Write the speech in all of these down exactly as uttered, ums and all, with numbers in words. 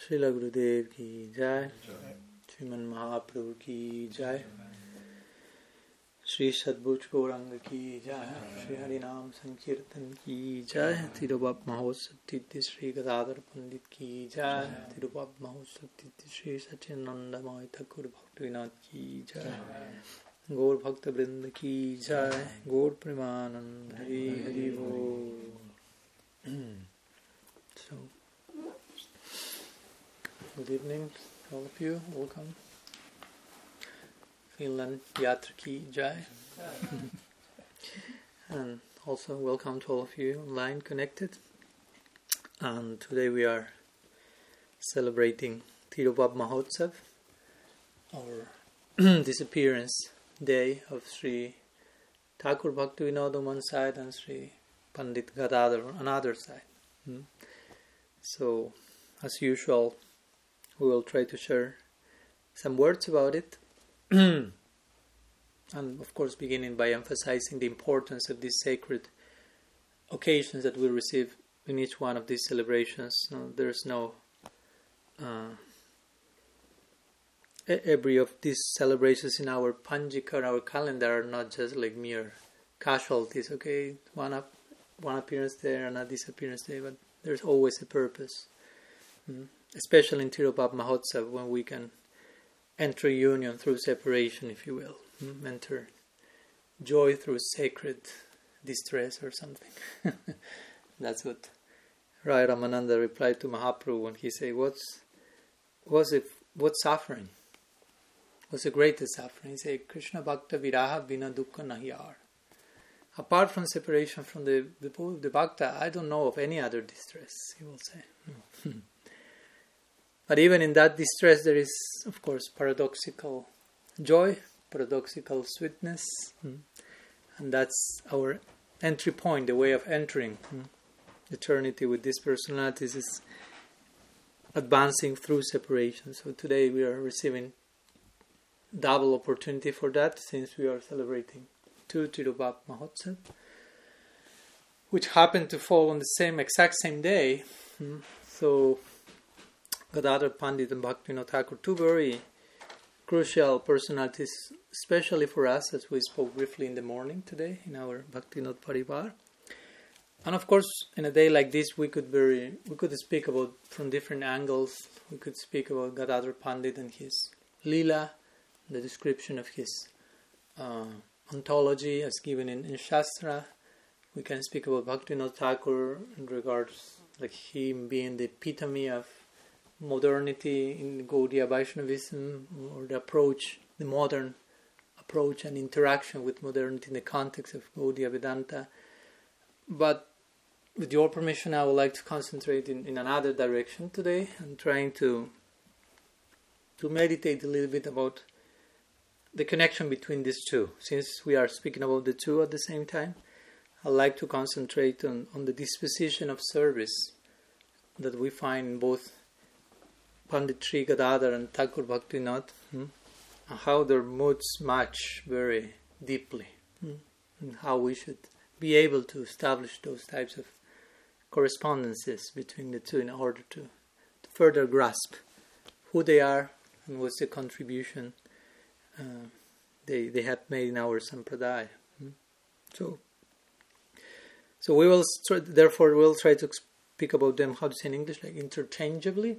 Srila Gurudev ki jai, Sriman Mahaprabhu ki jai, Sri Sadbhuj Gauranga ki jai, Sri Harinam Sankirtan ki jai, Tirubhap Mahotsav Tithi Sri Gadadhar Pandit ki jai, Tirubhap Mahotsav Tithi Sri Satyananda Mai Thakur Bhaktivinoda ki jai, Gaur Bhakta Vrinda ki jai, Gaur Premanand Hari Hari Bol. So, good evening, all of you. Welcome. Finland Yatra ki jai. And also welcome to all of you online connected. And today we are celebrating Tirubhap Mahotsav, our disappearance day of Sri Thakur Bhaktivinoda on one side and Sri Pandit Gadadhar on another side. Hmm? So, as usual, we will try to share some words about it. And of course beginning by emphasizing the importance of these sacred occasions that we receive in each one of these celebrations. No, there's no... Uh, every of these celebrations in our Panjika, our calendar, are not just like mere casualties, okay? One up, one appearance there, another disappearance there, but there's always a purpose. Mm. Especially in Tirubhap Mahotsav, when we can enter union through separation, if you will. Mm? Enter joy through sacred distress or something. That's what Rai Ramananda replied to Mahaprabhu when he said, What's what's if what's suffering? What's the greatest suffering? He said, Krishna Bhakta Viraha Vina Dukkha Nahiyar. Apart from separation from the, the, the Bhakta, I don't know of any other distress, he will say. No. But even in that distress, there is, of course, paradoxical joy, paradoxical sweetness. Mm. And that's our entry point, the way of entering mm. eternity with these personalities is advancing through separation. So today we are receiving double opportunity for that, since we are celebrating two Tirubhap Mahotsav, which happen to fall on the same exact same day. Mm. So Gadadhar Pandit and Bhaktivinoda Thakur, two very crucial personalities, especially for us, as we spoke briefly in the morning today in our Bhaktivinoda Parivar. And of course, in a day like this, we could very we could speak about from different angles. We could speak about Gadadhar Pandit and his Leela, the description of his uh, ontology as given in, in Shastra. We can speak about Bhaktivinoda Thakur in regards like him being the epitome of modernity in Gaudiya Vaishnavism, or the approach, the modern approach and interaction with modernity in the context of Gaudiya Vedanta. But with your permission, I would like to concentrate in, in another direction today and trying to to meditate a little bit about the connection between these two. Since we are speaking about the two at the same time, I'd like to concentrate on, on the disposition of service that we find in both Pandit Sri Gadadhar and Thakur Bhaktivinoda, hmm? and how their moods match very deeply, hmm? and how we should be able to establish those types of correspondences between the two in order to, to further grasp who they are and what's the contribution uh, they they have made in our Sampradaya. Hmm? So, so we will try, therefore we'll try to speak about them, how to say in English, like interchangeably.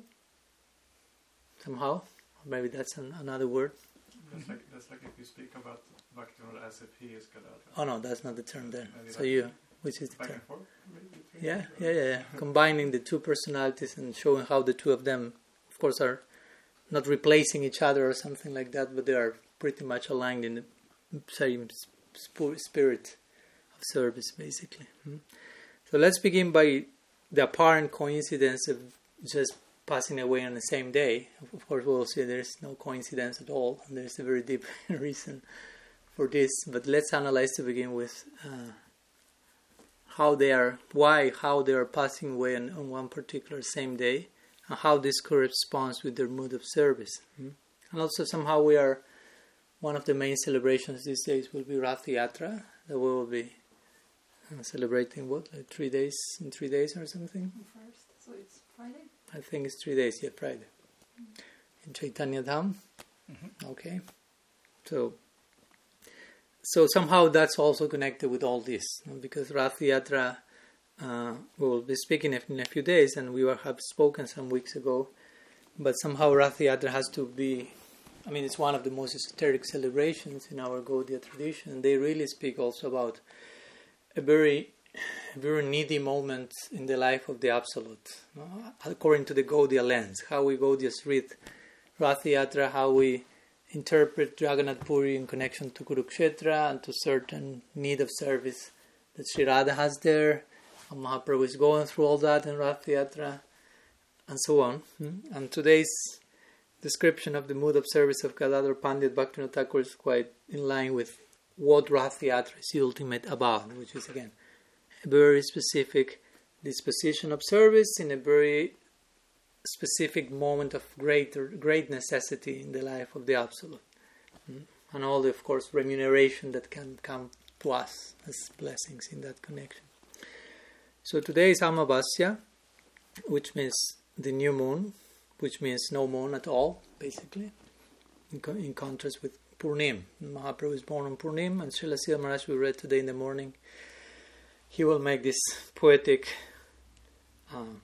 Somehow, or maybe that's an, another word. That's like, that's like if you speak about Bhaktivinoda as if he is Gadadhar. Oh no, that's not the term there. Maybe So like you, which is the back term? and forth, maybe between Yeah, them? yeah, yeah, yeah. Combining the two personalities and showing how the two of them, of course, are not replacing each other or something like that, but they are pretty much aligned in the same sp- spirit of service, basically. Hmm? So let's begin by the apparent coincidence of just passing away on the same day. Of course, we'll see there's no coincidence at all, and there's a very deep reason for this. But let's analyze to begin with uh, how they are, why, how they are passing away on, on one particular same day, and how this corresponds with their mood of service. Mm-hmm. And also somehow we are, one of the main celebrations these days will be Rath Yatra, that we will be uh, celebrating what, like three days, in three days or something? First, so it's Friday? I think it's three days, yeah, Friday. In Chaitanya Dham. Mm-hmm. Okay. So, so somehow that's also connected with all this, you know, because Rath Yatra, uh, we will be speaking in a few days, and we will have spoken some weeks ago, but somehow Rath Yatra has to be, I mean, it's one of the most esoteric celebrations in our Gaudiya tradition, and they really speak also about a very, very needy moment in the life of the Absolute, you know, according to the Gaudiya lens, how we Gaudiyas read Rath Yatra, how we interpret Jagannath Puri in connection to Kurukshetra and to certain need of service that Sri Radha has there, and Mahaprabhu is going through all that in Rath Yatra, and so on. And today's description of the mood of service of Gadadhar Pandit Bhaktivinoda Thakur is quite in line with what Rath Yatra is ultimate about, which is again a very specific disposition of service in a very specific moment of great great necessity in the life of the Absolute, and all the, of course, remuneration that can come to us as blessings in that connection. So today is Amavasya, which means the new moon, which means no moon at all, basically, in, co- in contrast with Purnim. Mahaprabhu is born on Purnim, and Srila Sridhar Maharaj, we read today in the morning, he will make this poetic uh,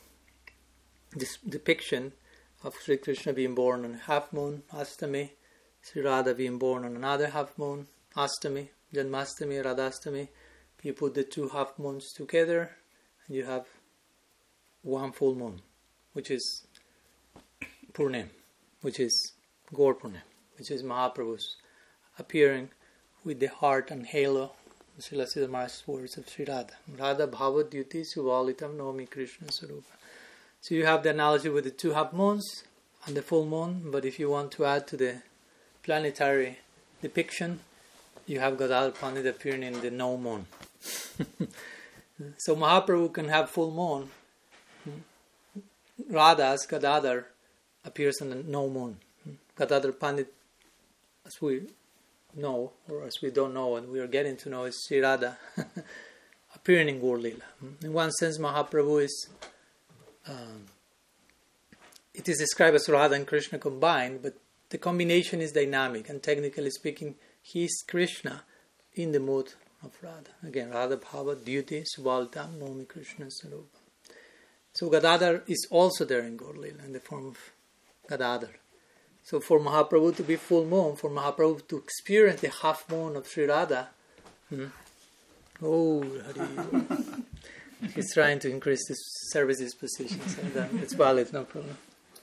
this depiction of Sri Krishna being born on half moon, Astami, Sri Radha being born on another half moon, Astami, Janmastami, Radhastami. You put the two half moons together and you have one full moon, which is Purnim, which is Gaur Purnim, which is Mahaprabhu's appearing with the heart and halo, Srila Sridhar Maharaj's words of Sri Radha. Radha Bhava Dyuti Suvalitam Nomi Krishna Sarupa. So you have the analogy with the two half moons and the full moon, but if you want to add to the planetary depiction, you have Gadadhar Pandit appearing in the no moon. So Mahaprabhu can have full moon. Radha's Gadadhar appears on the no moon. Gadadhar Pandit, as we know, or as we don't know, and we are getting to know, is Sri Radha appearing in Gaur Lila. In one sense, Mahaprabhu is Um, it is described as Radha and Krishna combined, but the combination is dynamic, and technically speaking, he is Krishna in the mood of Radha. Again, Radha Bhava Dyuti Subalitam Nomi Krishna Sarupa. So Gadadhar is also there in Gaur Lila in the form of Gadadhar. So for Mahaprabhu to be full moon, for Mahaprabhu to experience the half moon of Sri Radha, hmm, oh, Hari. He's trying to increase his services positions, and uh, it's valid, no problem.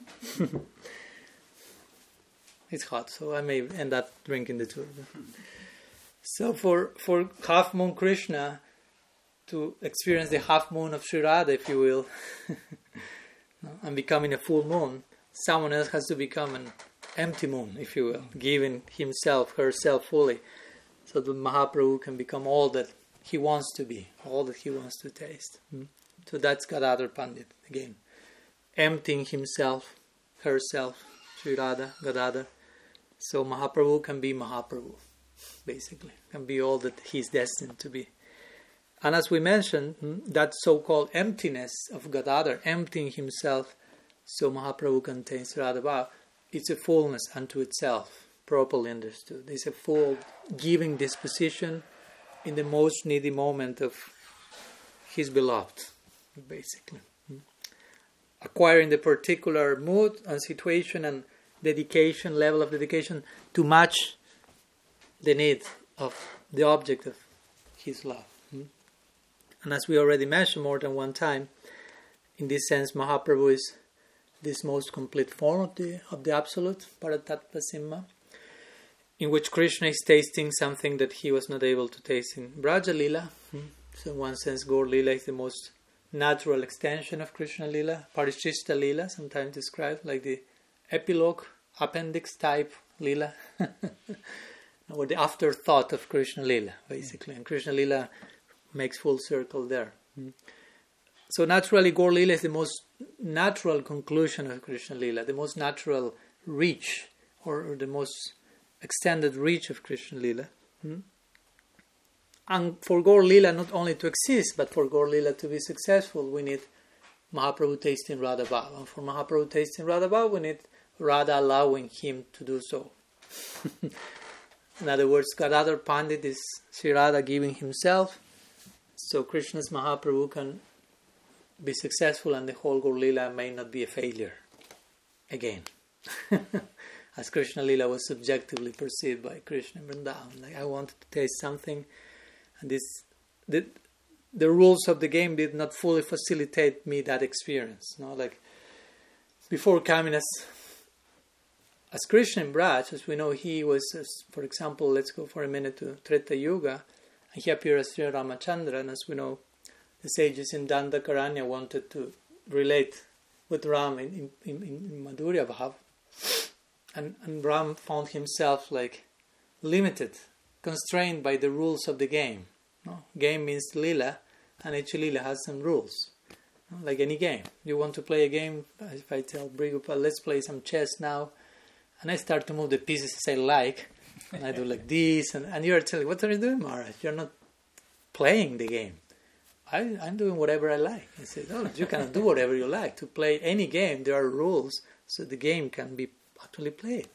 It's hot, so I may end up drinking the two of them. So for, for half moon Krishna to experience the half moon of Sri Radha, if you will, and becoming a full moon, someone else has to become an empty moon, if you will, giving himself, herself fully, so that Mahaprabhu can become all that he wants to be, all that he wants to taste. Hmm? So that's Gadadhar Pandit, again. Emptying himself, herself, Sri Radha, Gadadhar. So Mahaprabhu can be Mahaprabhu, basically. Can be all that he's destined to be. And as we mentioned, hmm, that so-called emptiness of Gadadhar, emptying himself, so Mahaprabhu contains Radha Bhava, it's a fullness unto itself, properly understood. It's a full giving disposition in the most needy moment of his beloved, basically. Acquiring the particular mood and situation and dedication, level of dedication to match the need of the object of his love. And as we already mentioned more than one time, in this sense, Mahaprabhu is this most complete form of the, of the Absolute, Paratattva Simha, in which Krishna is tasting something that he was not able to taste in Braja Lila. So in one sense, Gaur Lila is the most natural extension of Krishna Lila. Parishishta Lila, sometimes described like the epilogue, appendix type Lila, or the afterthought of Krishna Lila, basically. And Krishna Lila makes full circle there. So naturally, Gaur Lila is the most natural conclusion of Krishna Lila, the most natural reach, or, or the most extended reach of Krishna Lila. Hmm? And for Gaur Lila not only to exist, but for Gaur Lila to be successful, we need Mahaprabhu tasting Radha Bhava. And for Mahaprabhu tasting Radha Bhava, we need Radha allowing him to do so. In other words, Gadadhar Pandit is Sri Radha giving himself, so Krishna's Mahaprabhu can be successful and the whole Gaur Lila may not be a failure again. As Krishna Lila was subjectively perceived by Krishna in Vrindavan. Like, I wanted to taste something, and this the, the rules of the game did not fully facilitate me that experience. No, like before coming as as Krishna in Braj, as we know, he was, as, for example, let's go for a minute to Treta Yuga, and he appeared as Sri Ramachandra, and as we know, the sages in Dandakaranya wanted to relate with Ram in, in, in, in Madhurya Bhav, and, and Ram found himself like limited, constrained by the rules of the game. No? Game means Lila, and each Lila has some rules. No? Like any game. You want to play a game, if I tell Brigupal, let's play some chess now, and I start to move the pieces as I like, and I do like this, and, and you're telling, what are you doing, Maharaj? You're not playing the game. I, I'm doing whatever I like. I said, oh, you cannot do whatever you like. To play any game, there are rules, so the game can be actually played.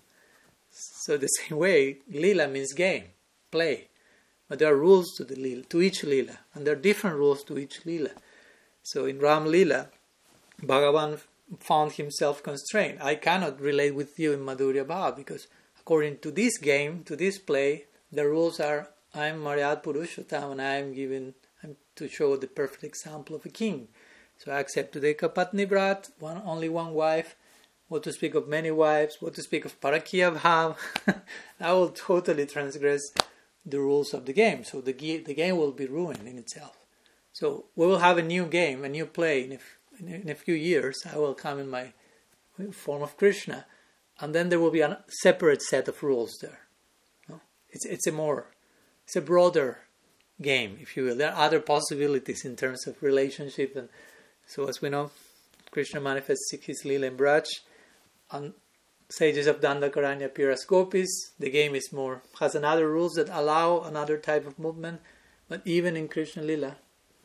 So the same way, Lila means game, play. But there are rules to the Lila, to each Lila, and there are different rules to each Lila. So in Ram Lila, Bhagavan found himself constrained. I cannot relate with you in Madhurya Bhava because according to this game, to this play, the rules are I am Maryad Purushottam and I am given I'm to show the perfect example of a king. So I accept today Kapatni Brat, one, only one wife, what to speak of many wives, what to speak of Parakiya Bhav. I will totally transgress the rules of the game. So the, the game will be ruined in itself. So we will have a new game, a new play in a, in a few years. I will come in my form of Krishna, and then there will be a separate set of rules there. No? It's it's a more, it's a broader game, if you will. There are other possibilities in terms of relationship, and so as we know, Krishna manifests his Leela in Braj, and sages of Dandakaranya appear as gopis. The game is more has another rules that allow another type of movement, but even in Krishna Leela,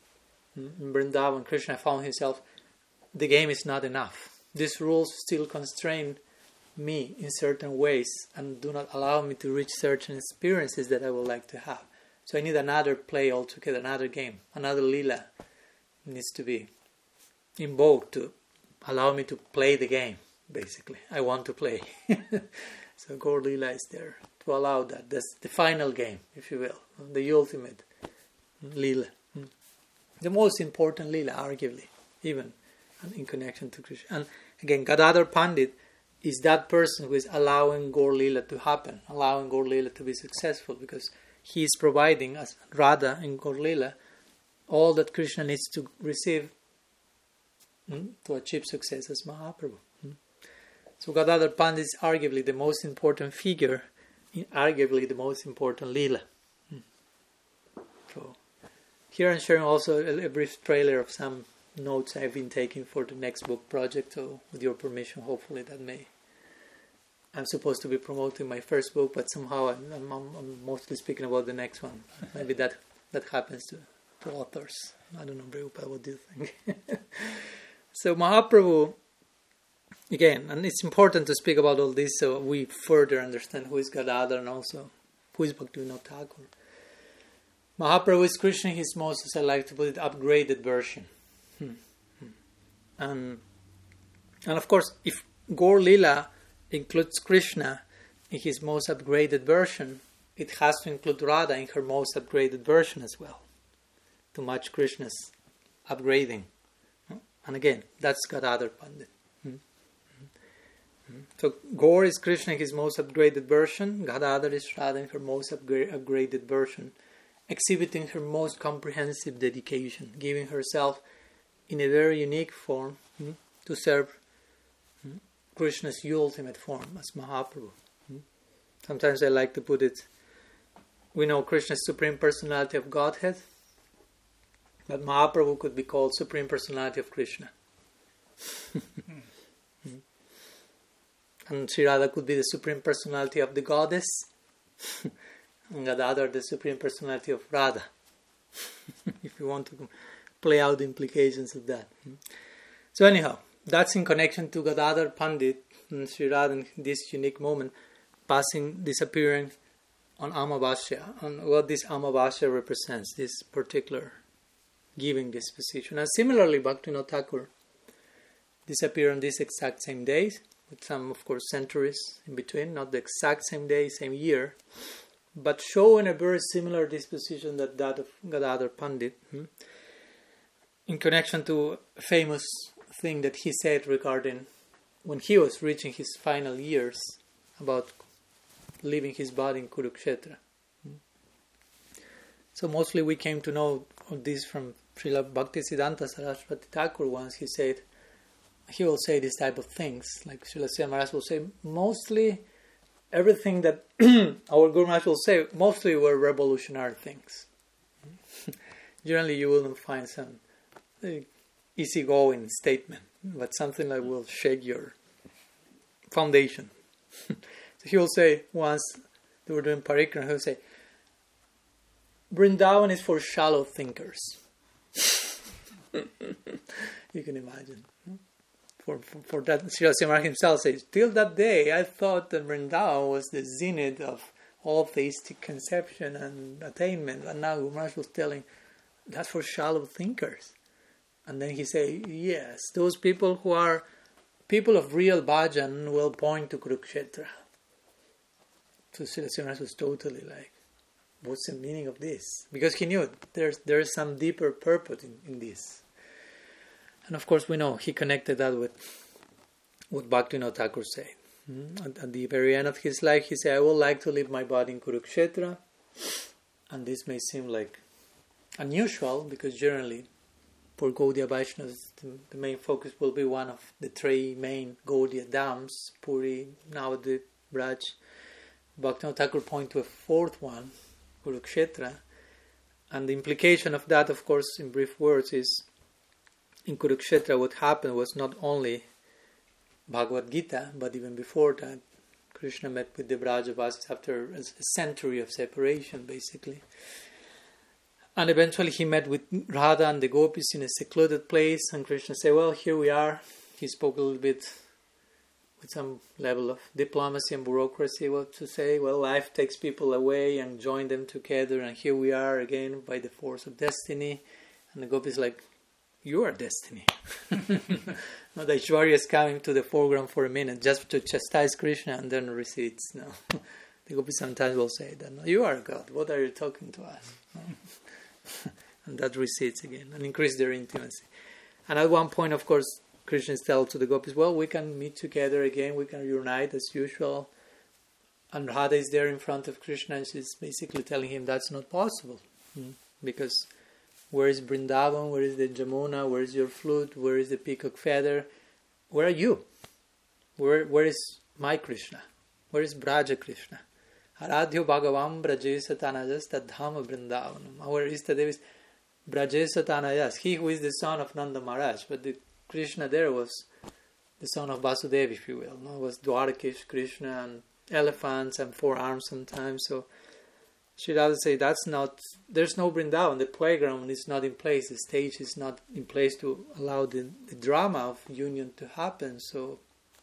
in Vrindavan, Krishna found himself, the game is not enough. These rules still constrain me in certain ways and do not allow me to reach certain experiences that I would like to have. So I need another play altogether, another game, another Leela needs to be invoked to allow me to play the game, basically. I want to play. So Gaur Leela is there to allow that. That's the final game, if you will, the ultimate Leela. The most important Leela, arguably, even in connection to Krishna. And again, Gadadhar Pandit is that person who is allowing Gaur Leela to happen, allowing Gaur Leela to be successful, because he is providing, as Radha in Gaur Leela, all that Krishna needs to receive mm, to achieve success as Mahaprabhu. Mm. So Gadadhar Pandit is arguably the most important figure in arguably the most important Leela. Mm. So here I'm sharing also a, a brief trailer of some notes I've been taking for the next book project, so with your permission, hopefully that may... I'm supposed to be promoting my first book, but somehow I'm, I'm, I'm mostly speaking about the next one. Maybe that, that happens to, to authors. I don't know, Prabhupada, what do you think? So Mahaprabhu, again, and it's important to speak about all this so we further understand who is Gadadhar and also who is Bhaktivinoda Thakur. Mahaprabhu is Krishna, his most, as I like to put it, upgraded version. Hmm. And, and of course, if Gaur Leela includes Krishna in his most upgraded version, it has to include Radha in her most upgraded version as well, to match Krishna's upgrading. And again, that's Gadadhar Pandit. So Gaur is Krishna in his most upgraded version, Gadadhar is Radha in her most upgra- upgraded version, exhibiting her most comprehensive dedication, giving herself in a very unique form hmm, to serve hmm, Krishna's ultimate form as Mahaprabhu. Hmm. Sometimes I like to put it, we know Krishna's Supreme Personality of Godhead, but Mahaprabhu could be called Supreme Personality of Krishna. hmm. And Sri Radha could be the Supreme Personality of the Goddess, and Gadadhar the Supreme Personality of Radha, if you want to play out the implications of that. So anyhow, that's in connection to Gadadhar Pandit and Sri Radha in this unique moment, passing, disappearing on Amavasya, and what this Amavasya represents, this particular giving disposition. And similarly, Bhaktivinoda Thakur disappeared on these exact same days, with some, of course, centuries in between, not the exact same day, same year, but showing a very similar disposition that that of Gadadhar Pandit, hmm? in connection to a famous thing that he said regarding when he was reaching his final years about leaving his body in Kurukshetra. So mostly we came to know of this from Srila Bhaktisiddhanta Saraswati Thakur once. He said, he will say this type of things, like Srila Sridhar Maharaj will say, mostly everything that our Guru Maharaj will say, mostly were revolutionary things. Generally you wouldn't find some uh, easygoing statement, but something like will shake your foundation. So he will say, once they were doing parikrama, he will say, Vrindavan is for shallow thinkers. You can imagine. For, for, for that, Srila Sridhar himself says, till that day I thought that Vrindavan was the zenith of all theistic conception and attainment. And now Guru Maharaj was telling, that's for shallow thinkers. And then he say, yes, those people who are people of real bhajan will point to Kurukshetra. So Srila Sridhar was totally like, what's the meaning of this? Because he knew there's there's some deeper purpose in, in this. And of course we know he connected that with what Bhaktivinoda Thakur said. Mm-hmm. At, at the very end of his life he said, I would like to leave my body in Kurukshetra. And this may seem like unusual because generally for Gaudiya Vaishnavas the, the main focus will be one of the three main Gaudiya dhams, Puri, Navadvip, Braj. Bhaktivinoda Thakur point to a fourth one, Kurukshetra, and the implication of that, of course, in brief words, is in Kurukshetra what happened was not only Bhagavad Gita, but even before that, Krishna met with the Brajavasis after a century of separation, basically. And eventually he met with Radha and the gopis in a secluded place, and Krishna said, well, here we are. He spoke a little bit with some level of diplomacy and bureaucracy, what to say, well, life takes people away and join them together, and here we are again by the force of destiny. And the gopis like, you are destiny. No, the Aishwarya is coming to the foreground for a minute just to chastise Krishna and then recedes. No. The gopis sometimes will say that, no, you are God, what are you talking to us? No. And that recedes again and increase their intimacy. And at one point, of course, Krishna tells to the gopis, well, we can meet together again, we can reunite as usual. And Radha is there in front of Krishna and she's basically telling him that's not possible. Mm. Because where is Vrindavan, where is the Jamuna, where is your flute, where is the peacock feather? Where are you? Where Where is my Krishna? Where is Braja Krishna? Aradhyo Bhagavam Brajesatanajas Tadhama Vrindavanam. Our Istadev is Brajesatanajas, he who is the son of Nanda Maharaj. But the Krishna there was the son of Vasudeva, if you will. No? It was Dwarakish Krishna and elephants and four arms sometimes. So Sri Radha say that's not, there's no Vrindavan, the playground is not in place, the stage is not in place to allow the, the drama of union to happen, so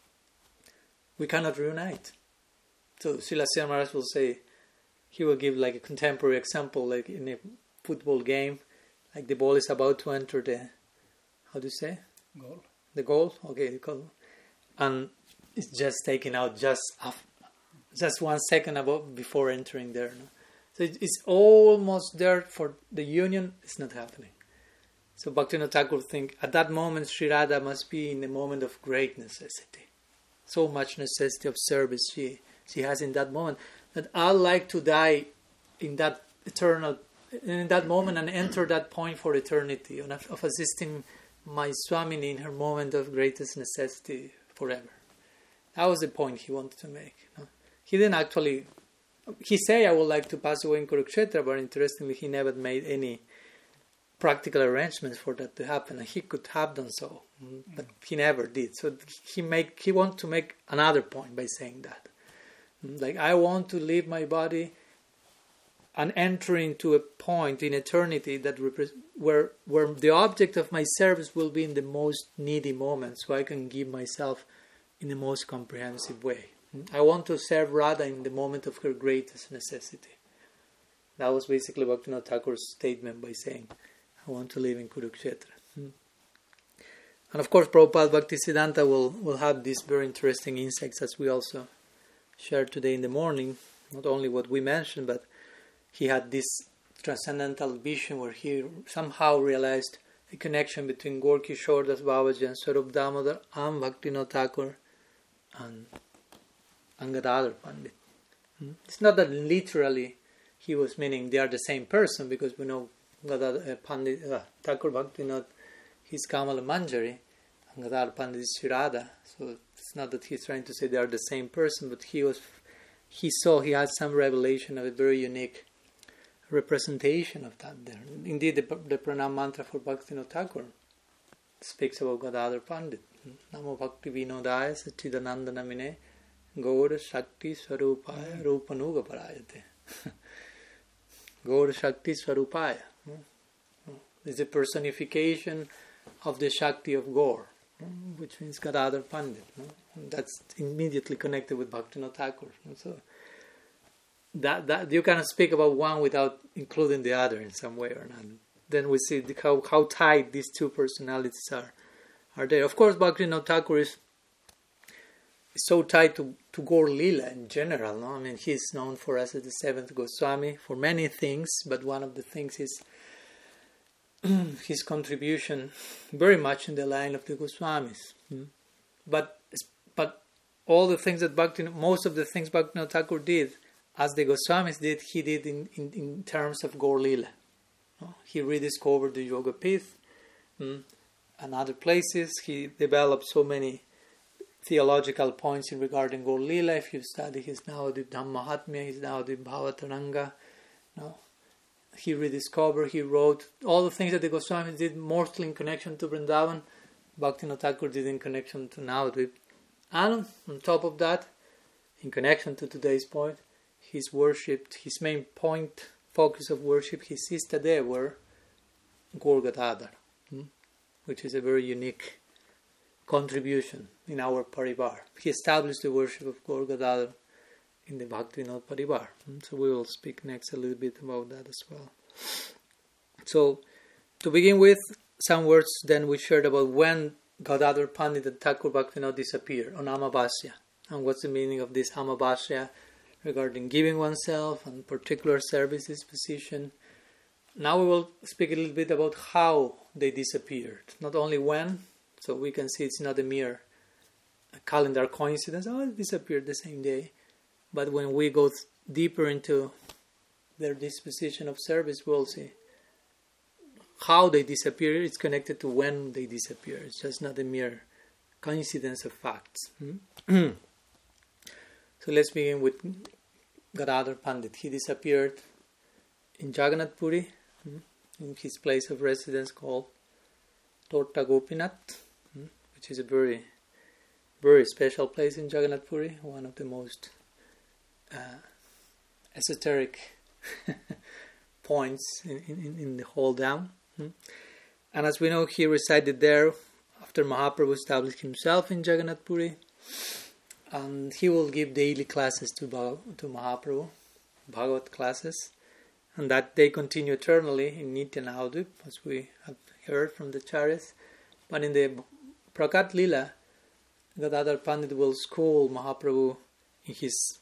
we cannot reunite. So Srila Sridhar Maharaj will say, he will give like a contemporary example, like in a football game, like the ball is about to enter the, how do you say? Goal. The goal, okay, the goal. And it's just taken out just after, just one second above before entering there. No? So it's almost there for the union. It's not happening. So Bhaktivinoda Thakur think at that moment Sri Radha must be in a moment of great necessity. So much necessity of service she she has in that moment that I'd like to die in that eternal, in that moment and enter that point for eternity of, of assisting my Swamini in her moment of greatest necessity forever. That was the point he wanted to make. No? He didn't actually. He said, I would like to pass away in Kurukshetra, but interestingly, he never made any practical arrangements for that to happen. And he could have done so, but he never did. So he make he wanted to make another point by saying that. Like, I want to leave my body and entering to a point in eternity that repre- where where the object of my service will be in the most needy moment, so I can give myself in the most comprehensive way. I want to serve Radha in the moment of her greatest necessity. That was basically Bhaktivinoda Thakur's statement by saying, I want to live in Kurukshetra. And of course, Prabhupada Bhaktisiddhanta will, will have these very interesting insights, as we also shared today in the morning. Not only what we mentioned, but he had this transcendental vision where he somehow realized a connection between Gaur Kishore Das Babaji and Swarup Damodar and Bhaktivinoda Thakur and, and Gadadhar Pandit. It's not that literally he was meaning they are the same person, because we know Gadadhar uh, Pandit, uh, Thakur Bhaktivinoda, he's Kamala Manjari, and Gadadhar Pandit is Sri Radha. So it's not that he's trying to say they are the same person, but he was, he saw, he had some revelation of a very unique representation of that there. Indeed, the, the Pranam mantra for Bhaktivinoda Thakur speaks about Gadadhar Pandit. Namo Bhakti Vinodaya Sachidananda Namine Gaur Shakti Swarupaya Rupanuga Parayate. Gaur Shakti Swarupaya. It's a personification of the Shakti of Gaur, which means Gadadhar Pandit. That's immediately connected with Bhaktivinoda Thakur. So that that you cannot speak about one without including the other in some way or not. Then we see how how tight these two personalities are are there. Of course, Bhaktivinoda Thakur is, is so tied to, to Gaur Lila in general. No? I mean, he's known for us as the seventh Goswami for many things, but one of the things is his contribution very much in the line of the Goswamis. But but all the things that Bhaktivinoda, most of the things Bhaktivinoda Thakur did, as the Goswamis did, he did in, in, in terms of Gaur Lila. He rediscovered the Yoga Pith mm, and other places. He developed so many theological points in regarding Gaur Lila. If you study his Navadvip Dhammahatmya, his Navadvip Bhavataranga, no, he rediscovered, he wrote all the things that the Goswamis did, mostly in connection to Vrindavan. Bhaktivinoda Thakur did in connection to Navadvip. And on top of that, in connection to today's point, he's worshipped, his main point, focus of worship, his Istade were Gaur Gadadhar, hmm? which is a very unique contribution in our Parivar. He established the worship of Gaur Gadadhar in the Bhaktivinoda Parivar. Hmm? So we will speak next a little bit about that as well. So, to begin with, some words then we shared about when Gadadhar Pandit and Thakur Bhaktivinoda disappeared on Amavasya. And what's the meaning of this Amavasya regarding giving oneself and particular service disposition. Now we will speak a little bit about how they disappeared. Not only when, so we can see it's not a mere calendar coincidence, oh, it disappeared the same day. But when we go th- deeper into their disposition of service, we'll see how they disappear. It's connected to when they disappear. It's just not a mere coincidence of facts. Hmm? So let's begin with Gadadhar Pandit. He disappeared in Jagannath Puri, hmm, in his place of residence called Torta Gopinath, hmm, which is a very, very special place in Jagannath Puri, one of the most uh, esoteric points in, in, in the whole Dham. Hmm. And as we know, he resided there after Mahaprabhu established himself in Jagannath Puri. And he will give daily classes to to Mahaprabhu, Bhagavat classes, and that they continue eternally in Nitya Navadvip, as we have heard from the Acharyas. But in the Prakat Lila, Gadadhar Pandit will school Mahaprabhu in his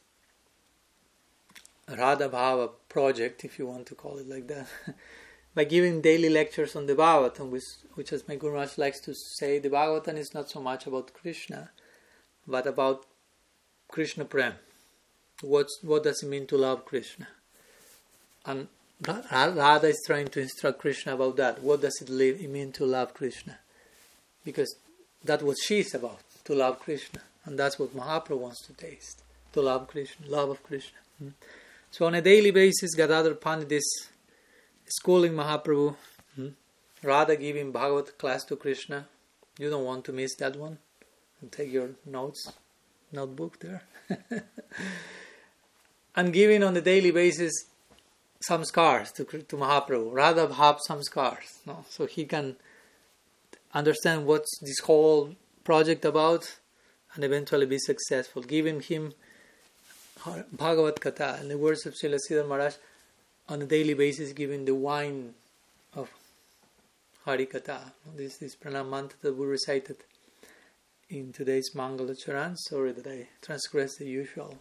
Radha Bhava project, if you want to call it like that, by giving daily lectures on the Bhagavatam, which, which as my Guru Maharaj likes to say, the Bhagavatam is not so much about Krishna, but about Krishna Prem. What's, what does it mean to love Krishna? And Radha is trying to instruct Krishna about that. What does it mean to love Krishna? Because that's what she's about, to love Krishna. And that's what Mahaprabhu wants to taste, to love Krishna, love of Krishna. Hmm? So on a daily basis, Gadadhar Pandit is schooling Mahaprabhu, hmm? Radha giving Bhagavat class to Krishna. You don't want to miss that one. And take your notes, notebook there. And giving on a daily basis samskars to, to Mahaprabhu. Radha Bhav samskars. No? So he can understand what's this whole project about and eventually be successful. Giving him Bhagavad Katha, in the words of Srila Sridhar Maharaj, on a daily basis giving the wine of Hari Katha. This is pranam mantra that we recited in today's Mangala Charan. Sorry that I transgressed the usual.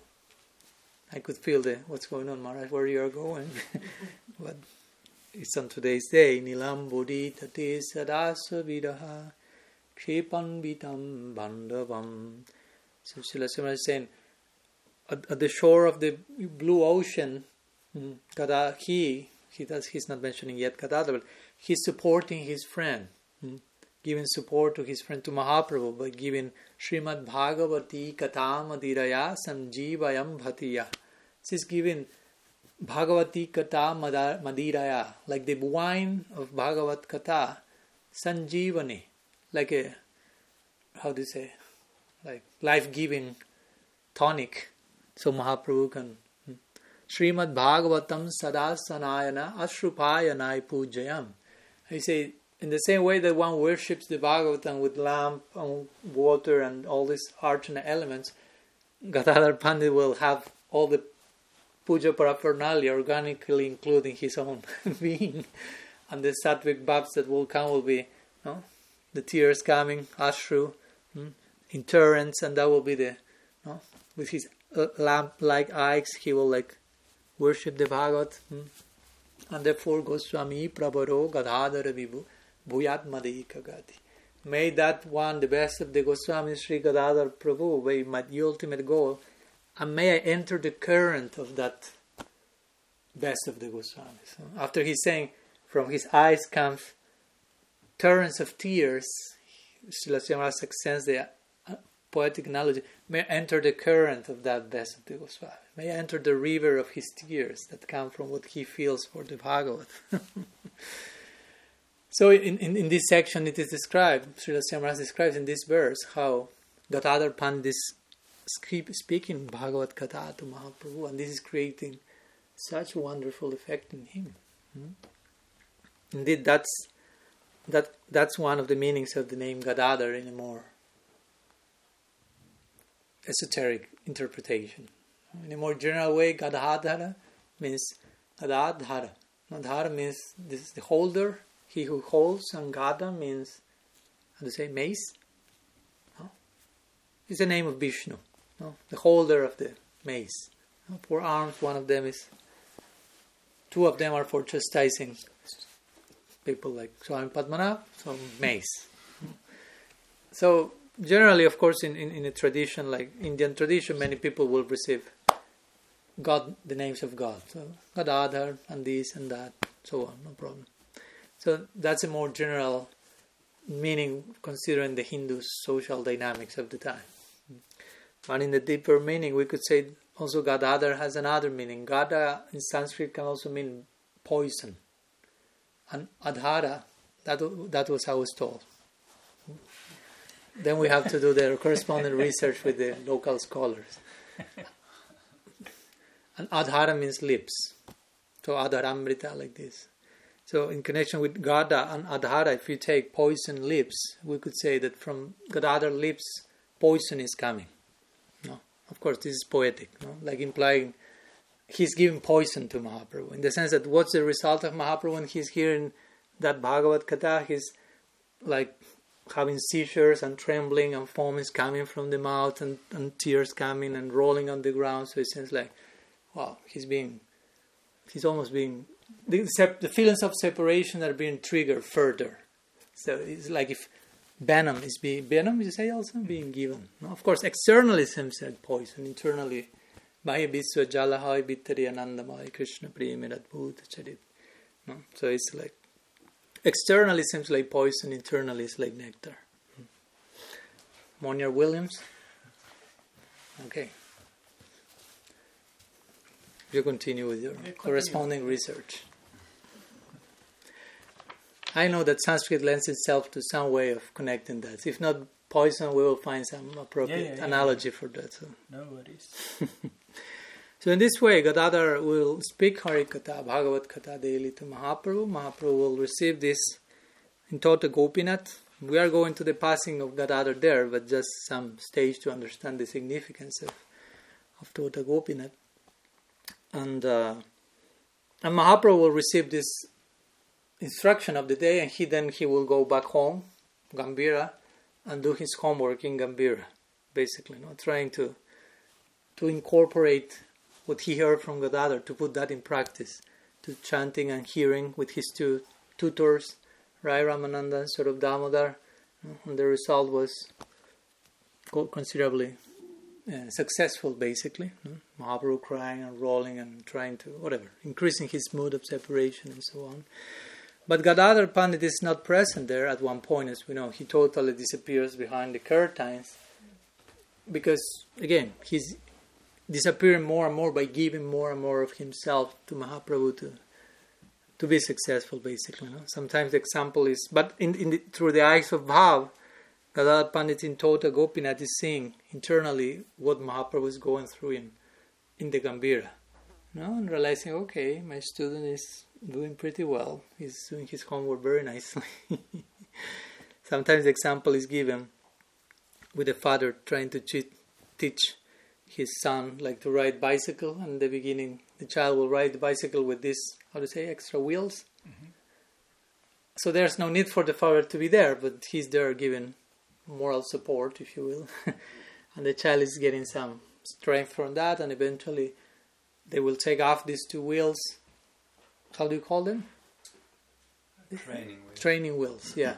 I could feel the what's going on, Maharaj, where you are going. But it's on today's day. Nilam Bodhi Tate Sadasa Vidaha Kshepan Vitam Bandavam. So Srila Sridhar is saying, at, at the shore of the blue ocean, Kada, he, he does, he's not mentioning yet Gadadhar, but he's supporting his friend, hmm? giving support to his friend, to Mahaprabhu, by giving Srimad Bhagavati Katam Adiraya Sanjeevayam Bhatiya. This is giving Bhagavati Kata Madiraya, like the wine of Bhagavat Kata, Sanjeevani, like a, how do you say, like life-giving tonic, so Mahaprabhu can. Srimad Bhagavatam Sada Sanayana Ashrupayanai Pujayam. I say, in the same way that one worships the Bhagavatam with lamp and water and all these archana elements, Gadadhar Pandit will have all the puja paraphernalia organically including his own being. And the sattvic bhavs that will come will be, no? the tears coming, ashru, hmm? in torrents, and that will be the, no? with his uh, lamp-like eyes, he will like worship the Bhagavat, hmm? and therefore Goswami Prabharo Gadadhara Vibhu Bhuyat Madhika Gati. May that one, the best of the Goswami Sri Gadadhar Prabhu, be my the ultimate goal, and may I enter the current of that best of the Goswamis. So after he's saying, from his eyes comes torrents of tears, Srila Sridhar extends the poetic analogy, may I enter the current of that best of the Goswami. May I enter the river of his tears that come from what he feels for the Bhagavat. So in, in, in this section it is described, Srila Sridhar describes in this verse how Gadadhar Pandit is speaking Bhagavat Katha to Mahaprabhu, and this is creating such a wonderful effect in him. Hmm? Indeed, that's that that's one of the meanings of the name Gadadhar in a more esoteric interpretation. In a more general way, Gadadhara means Gadadhara. Gadadhara means this is the holder, he who holds, and Gada means, how to say, mace. No? It's the name of Vishnu, no? The holder of the mace. No? Four arms, one of them is, two of them are for chastising people like Swami Padmanabh, so mace. So generally, of course, in, in, in a tradition like Indian tradition, many people will receive God, the names of God. So Gadadhar and this and that, so on, no problem. So that's a more general meaning considering the Hindu social dynamics of the time. But in the deeper meaning, we could say also Gadadhar has another meaning. Gada in Sanskrit can also mean poison. And Adhara, that, that was how I was told. Then we have to do the corresponding research with the local scholars. And Adhara means lips. So Adharamrita, like this. So in connection with Gada and Adhara, if you take poison lips, we could say that from Gadadhar lips, poison is coming. No, of course, this is poetic, no? Like implying he's giving poison to Mahaprabhu. In the sense that what's the result of Mahaprabhu when he's hearing that Bhagavad Katha? He's like having seizures and trembling, and foam is coming from the mouth, and, and tears coming and rolling on the ground. So it seems like, wow, he's being, he's almost being, the, the feelings of separation are being triggered further. So it's like if venom is being, venom you say also, being given. No? Of course, externally it seems like poison, internally, Maya Biswa Jalahai Bittari Anandamai Krishna Premirat Bhuta Charit. No? So it's like, externally it seems like poison, internally it's like nectar. Monier Williams? Okay. You continue with your corresponding research. I know that Sanskrit lends itself to some way of connecting that. If not poison, we will find some appropriate yeah, yeah, yeah, analogy yeah. for that. So. No worries. So in this way, Gadadhar will speak Harikatha, Bhagavad Katha daily to Mahaprabhu. Mahaprabhu will receive this in Tota Gopinath. We are going to the passing of Gadadhar there, but just some stage to understand the significance of, of Tota Gopinath. And, uh, and Mahaprabhu will receive this instruction of the day, and he then he will go back home, Gambhira, and do his homework in Gambhira, basically, you know, trying to to incorporate what he heard from Gadadhar, to put that in practice, to chanting and hearing with his two tutors, Rai Ramananda and sort of Damodar, and the result was considerably uh, successful, basically. Mahaprabhu crying and rolling and trying to, whatever, increasing his mood of separation and so on. But Gadadhar Pandit is not present there at one point, as we know. He totally disappears behind the curtains because, again, he's disappearing more and more by giving more and more of himself to Mahaprabhu to to be successful, basically. No? Sometimes the example is, but in, in the, through the eyes of Bhav, Gadadhar Pandit in Tota Gopinath is seeing internally what Mahaprabhu is going through in, in the Gambhira. No? And realizing, okay, my student is doing pretty well. He's doing his homework very nicely. Sometimes the example is given with a father trying to cheat, teach his son like to ride bicycle, and in the beginning the child will ride the bicycle with this, how to say, extra wheels. Mm-hmm. So there's no need for the father to be there, but he's there giving moral support, if you will. And the child is getting some strength from that, and eventually they will take off these two wheels. How do you call them? Training wheels. Training wheels, yeah.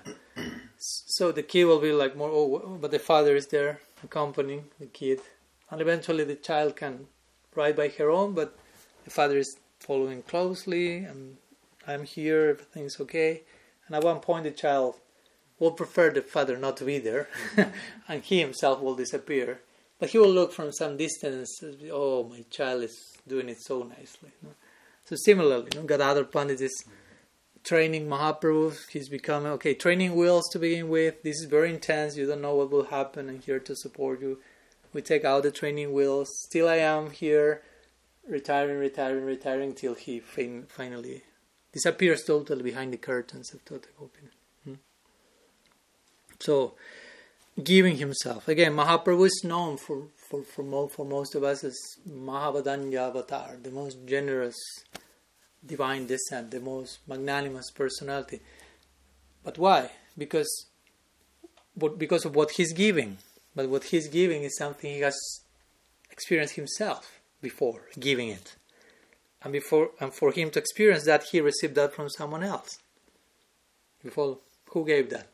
So the kid will be like more, oh, but the father is there accompanying the kid. And eventually the child can ride by her own, but the father is following closely, and I'm here, everything's okay. And at one point the child will prefer the father not to be there, and he himself will disappear. But he will look from some distance, oh, my child is doing it so nicely. You know? So similarly, you know, Gadadhar Pandit is training Mahaprabhu. He's becoming, okay, training wheels to begin with. This is very intense. You don't know what will happen. I'm here to support you. We take out the training wheels. Still I am here, retiring, retiring, retiring, till he fin- finally disappears totally behind the curtains of Tota Gopinath. Hmm? So, giving himself. Again, Mahaprabhu is known for, for, for, mo- for most of us as Mahavadanya Avatar, the most generous divine descent, the most magnanimous personality. But why? Because, because of what he's giving. But what he's giving is something he has experienced himself before giving it. And before, and for him to experience that, he received that from someone else. Before, who gave that?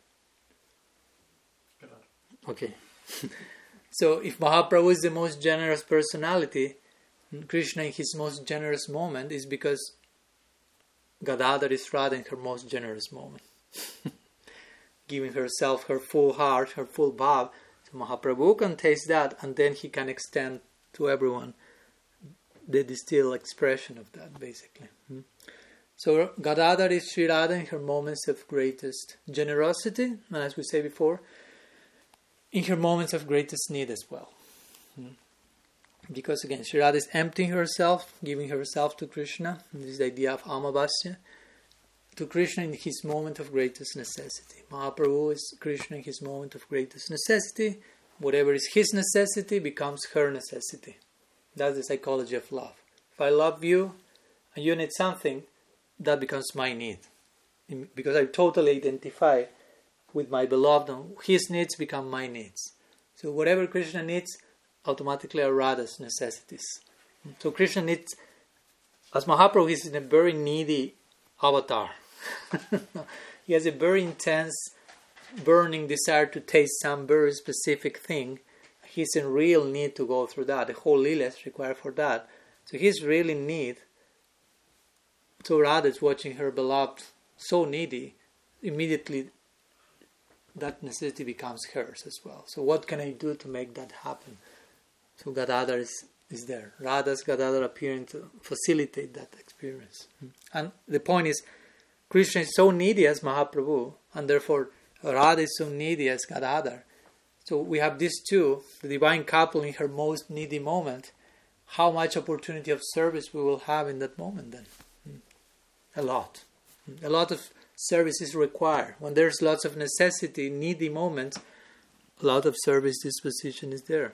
Okay. So if Mahaprabhu is the most generous personality, Krishna in his most generous moment is because Gadadhar is Radha in her most generous moment. Giving herself her full heart, her full bhav. Mahaprabhu can taste that, and then he can extend to everyone the distilled expression of that, basically. Hmm? So Gadadhar is Sri Radha in her moments of greatest generosity, and as we said before, in her moments of greatest need as well. Hmm? Because again, Sri Radha is emptying herself, giving herself to Krishna. And this is the idea of Amavasya. To Krishna in his moment of greatest necessity. Mahaprabhu is Krishna in his moment of greatest necessity. Whatever is his necessity becomes her necessity. That's the psychology of love. If I love you and you need something, that becomes my need. Because I totally identify with my beloved, and his needs become my needs. So whatever Krishna needs, automatically are Radha's necessities. So Krishna needs, as Mahaprabhu is in a very needy avatar. He has a very intense, burning desire to taste some very specific thing. He's in real need to go through that. The whole lila is required for that. So he's really in need. So Radha is watching her beloved so needy, immediately that necessity becomes hers as well. So what can I do to make that happen? So Gadadhar is, is there. Radha's Gadadhar appearing to facilitate that experience. And the point is, Krishna is so needy as Mahaprabhu, and therefore Radha is so needy as Gadadhar. So we have these two, the divine couple in her most needy moment. how much opportunity of service we will have in that moment then. A lot. A lot of service is required. When there's lots of necessity, needy moments, a lot of service disposition is there.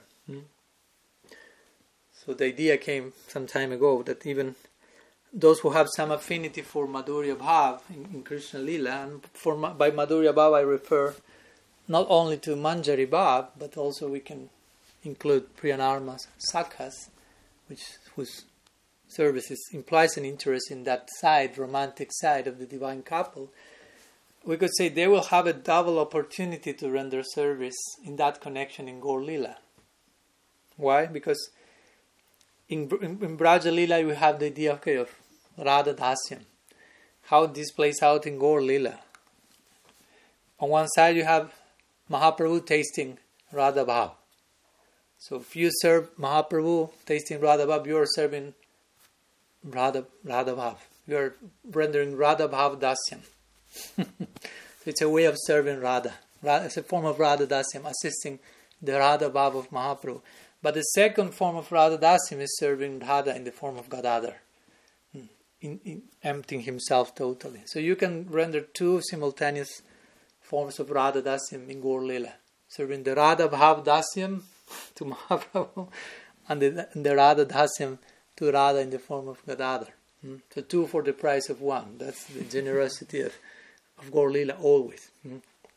So the idea came some time ago that even those who have some affinity for Madhurya Bhav in, in Krishna Lila, and for by Madhurya Bhav I refer not only to Manjari Bhav, but also we can include Priyanarmas, Sakhas, which whose services implies an interest in that side, romantic side of the divine couple. We could say they will have a double opportunity to render service in that connection in Gaur Lila. Why? Because in, in, in Braja Lila we have the idea okay, of Radha Dasyam. How this plays out in Gaur Lila. On one side you have Mahaprabhu tasting Radha Bhav. So if you serve Mahaprabhu tasting Radha Bhav, you are serving Radha, Radha Bhav. You are rendering Radha Bhav Dasyam. So it's a way of serving Radha. It's a form of Radha Dasyam, assisting the Radha Bhav of Mahaprabhu. But the second form of Radha Dasyam is serving Radha in the form of Gadadhar, in, in emptying himself totally. So you can render two simultaneous forms of Radha Dasyam in Gaur Lila, serving the Radha Bhav Dasyam to Mahaprabhu and the, and the Radha Dasyam to Radha in the form of Gadadhar. Hmm? So two for the price of one. That's the generosity of, of Gaur Lila always. Hmm?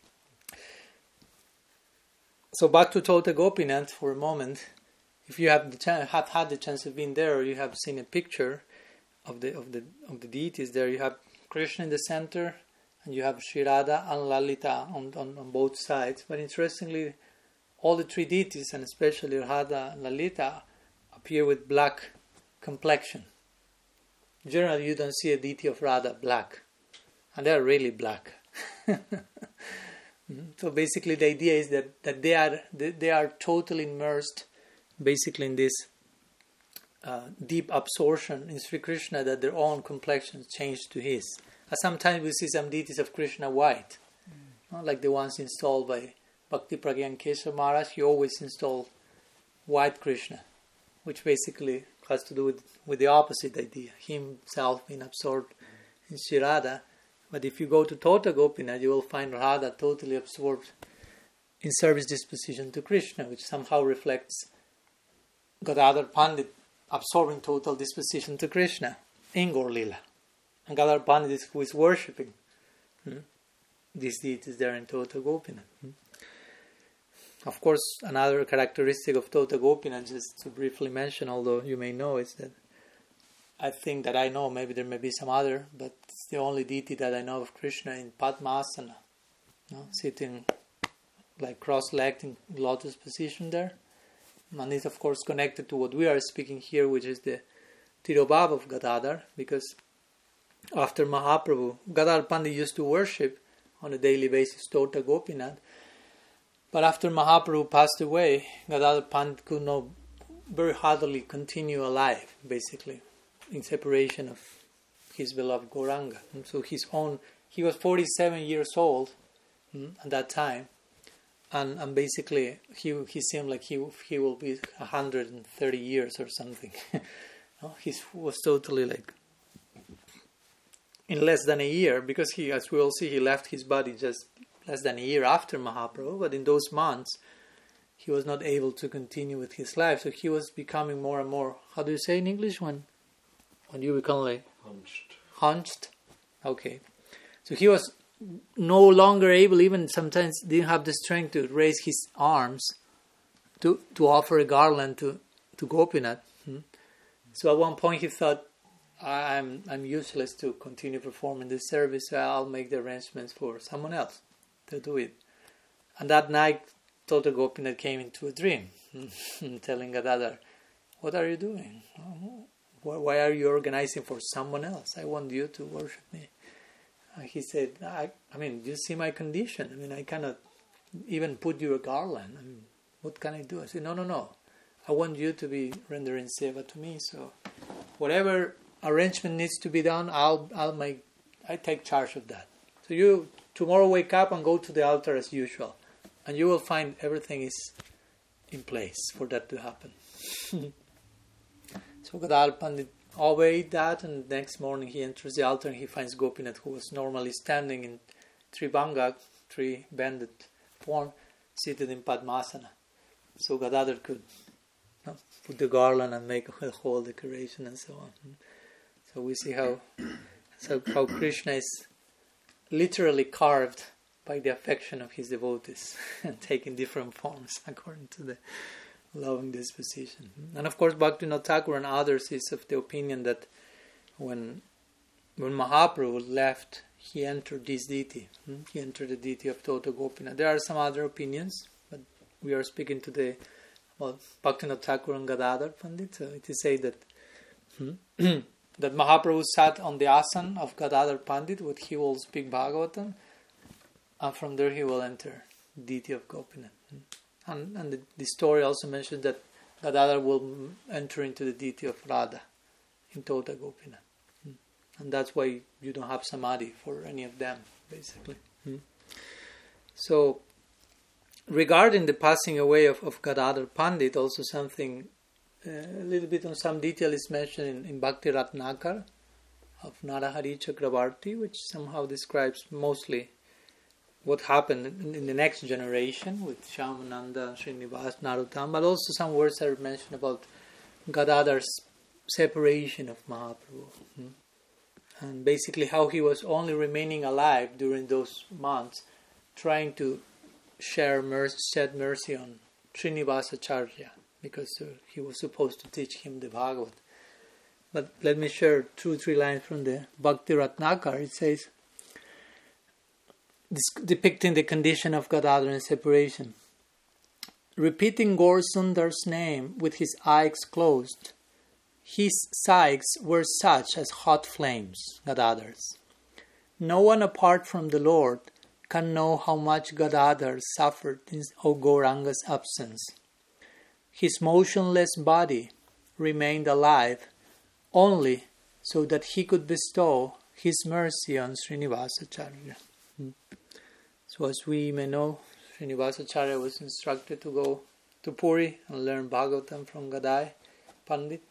So back to Tota Gopinath for a moment. If you have the chance, have had the chance of being there, or you have seen a picture of the of the of the deities there, you have Krishna in the center, and you have Shri Radha and Lalita on, on, on both sides. But interestingly, all the three deities, and especially Radha and Lalita, appear with black complexion. Generally, you don't see a deity of Radha black, and they are really black. So basically, the idea is that, that they are they, they are totally immersed, basically in this uh, deep absorption in Sri Krishna that their own complexions change to his. And sometimes we see some deities of Krishna white, mm. you know, like the ones installed by Bhakti Pragyan Keshav Maharaj. He always installed white Krishna, which basically has to do with, with the opposite idea, himself being absorbed in Sri Radha. But if you go to Tota Gopinath, you will find Radha totally absorbed in service disposition to Krishna, which somehow reflects Gadadhar Pandit absorbing total disposition to Krishna in Gaur Lila. And Gadadhar Pandit is who is worshipping hmm? these deities there in Tota Gopinath. Hmm? Of course, another characteristic of Tota Gopinath, just to briefly mention, although you may know, is that I think that I know, maybe there may be some other, but it's the only deity that I know of Krishna in Padmasana, you know, sitting like cross-legged in lotus position there. And it's of course connected to what we are speaking here, which is the Tirobhav of Gadadhar, because after Mahaprabhu, Gadadhar Pandit used to worship on a daily basis Tota Gopinath, but after Mahaprabhu passed away, Gadadhar Pandit could not very hardly continue alive, basically, in separation of his beloved Gauranga. And so his own, he was forty-seven years old mm, at that time, and and basically he he seemed like he he will be one hundred thirty years or something. No, he was totally like in less than a year, because he, as we will see, he left his body just less than a year after Mahaprabhu, but in those months he was not able to continue with his life, so he was becoming more and more, how do you say in English, when when you become like hunched hunched okay, so he was no longer able, even sometimes didn't have the strength to raise his arms to to offer a garland to to Gopinath. Hmm? So at one point he thought, I'm I'm useless to continue performing this service, so I'll make the arrangements for someone else to do it. And that night Tota Gopinath came into a dream, telling Gadadhar, what are you doing? Why are you organizing for someone else? I want you to worship me. Uh, he said, I, I mean, you see my condition. I mean, I cannot even put you a garland. I mean, what can I do? I said, no, no, no. I want you to be rendering seva to me. So whatever arrangement needs to be done, I'll I'll make. I take charge of that. So you tomorrow wake up and go to the altar as usual, and you will find everything is in place for that to happen. So Gadadhar Pandit obeyed that, and the next morning he enters the altar and he finds Gopinath, who was normally standing in Tribhanga, three bended form, seated in Padmasana. So Gadadhar could you know, put the garland and make a whole decoration and so on. So we see how so how Krishna is literally carved by the affection of his devotees and taking different forms according to the loving disposition. And of course Bhaktivinoda Thakur and others is of the opinion that when when Mahaprabhu left, he entered this deity. He entered the deity of Tota Gopinath. There are some other opinions, but we are speaking today about Bhaktivinoda Thakur and Gadadhar Pandit. So it is said that that Mahaprabhu sat on the asan of Gadadhar Pandit, where he will speak Bhagavatam, and from there he will enter the deity of Gopinath. And, and the, the story also mentions that Gadadhar will enter into the deity of Radha in Tota Gopinath. And that's why you don't have samadhi for any of them, basically. So, regarding the passing away of, of Gadadhar Pandit, also something, uh, a little bit on some detail is mentioned in, in Bhakti Ratnakar of Narahari Chakravarti, which somehow describes mostly what happened in, in the next generation with Shyamananda, Srinivas, Narottam, but also some words are mentioned about Gadadhar's separation of Mahaprabhu. Hmm? And basically how he was only remaining alive during those months, trying to share mercy, shed mercy on Srinivasacharya, because uh, he was supposed to teach him the Bhagavad. But let me share two or three lines from the Bhakti Ratnakar. It says, depicting the condition of Gadadhar in separation. Repeating Gaur Sundar's name with his eyes closed, his sighs were such as hot flames, Gadadhar's. No one apart from the Lord can know how much Gadadhar suffered in O Gauranga's absence. His motionless body remained alive only so that he could bestow his mercy on Srinivasacharya. So as we may know, Srinivasacharya was instructed to go to Puri and learn Bhagavatam from Gadai Pandit.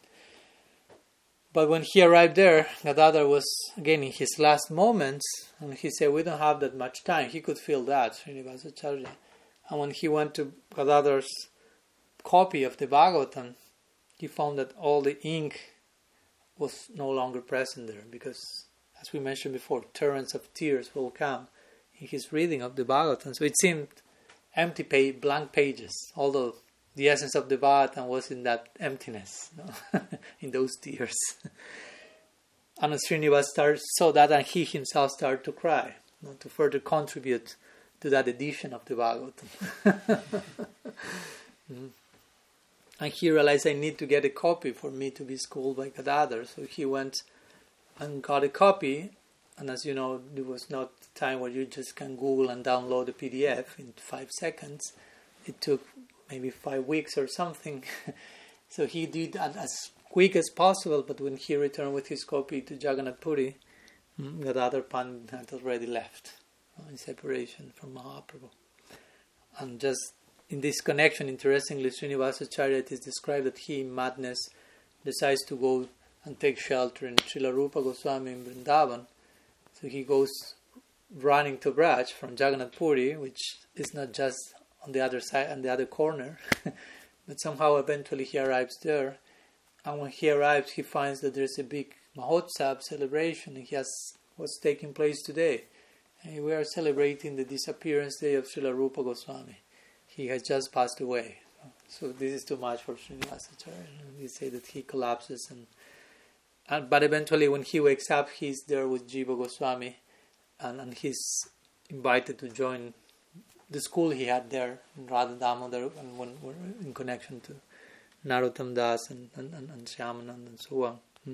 But when he arrived there, Gadadhar was again in his last moments, and he said, we don't have that much time. He could feel that, Srinivasacharya. And when he went to Gadadhar's copy of the Bhagavatam, he found that all the ink was no longer present there, because, as we mentioned before, torrents of tears will come in his reading of the Bhagavatam. So it seemed empty page, blank pages, although the essence of the Bhagavatam was in that emptiness, you know, in those tears. And Srinivas started, saw that, and he himself started to cry, you know, to further contribute to that edition of the Bhagavatam. mm. And he realized, I need to get a copy for me to be schooled by Gadadhar. So he went and got a copy. And as you know, there was not the time where you just can Google and download a P D F in five seconds. It took maybe five weeks or something. So he did that as quick as possible. But when he returned with his copy to Jagannath Puri, Gadadhar Pandit had already left in separation from Mahaprabhu. And just in this connection, interestingly, Srinivasacharya, it is described that he, in madness, decides to go and take shelter in Srila Rupa Goswami in Vrindavan. So he goes running to Braj from Jagannath Puri, which is not just on the other side, on the other corner, but somehow eventually he arrives there. And when he arrives, he finds that there's a big Mahotsav celebration, and he has what's taking place today. And we are celebrating the disappearance day of Srila Rupa Goswami. He has just passed away. So this is too much for Srinivasacharya. We say that he collapses, and, and but eventually when he wakes up, he's there with Jiva Goswami, and, and he's invited to join the school he had there in Radha Damodar, and when, when, in connection to Narottam Das and, and, and, and Shyamanand and so on. Hmm.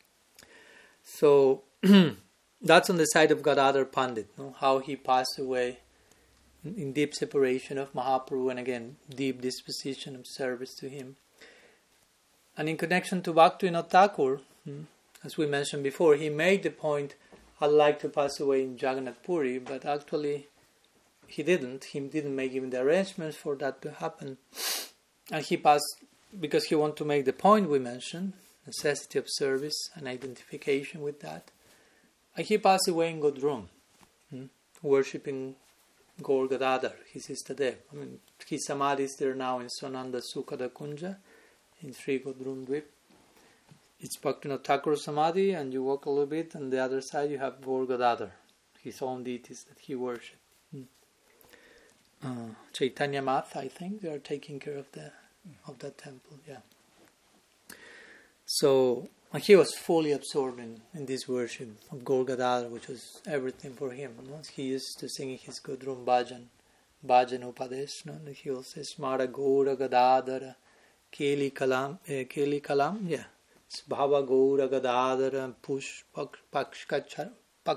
So that's on the side of Gadadhar Pandit, no? How he passed away in deep separation of Mahaprabhu, and again, deep disposition of service to him. And in connection to Bhaktivinoda Thakur, hmm, as we mentioned before, he made the point, I'd like to pass away in Jagannath Puri, but actually he didn't. He didn't make even the arrangements for that to happen. And he passed, because he wanted to make the point we mentioned, necessity of service and identification with that. And he passed away in Godrum, hmm? worshipping Gaur Gadadhar, his Istadev. I mean, his samadhi is there now in Sonanda Sukhada Kunja, in Sri Godrum Dvip. It's Bhaktivinoda Thakur Samadhi, and you walk a little bit, and the other side you have Gaur Gadadhar, his own deities that he worshipped. Hmm. Uh, Chaitanya Math, I think, they are taking care of the of that temple, yeah. So, and he was fully absorbed in, in this worship of Gaur Gadadhar, which was everything for him. You know? He used to sing his Godrum Bhajan, Bhajan Upadesh. You know? He will say, Smara Gaura Gadadhara, Keli Kalam, eh, Keli Kalam, yeah. Bhava Gaura Gadadhara, Push, Paksha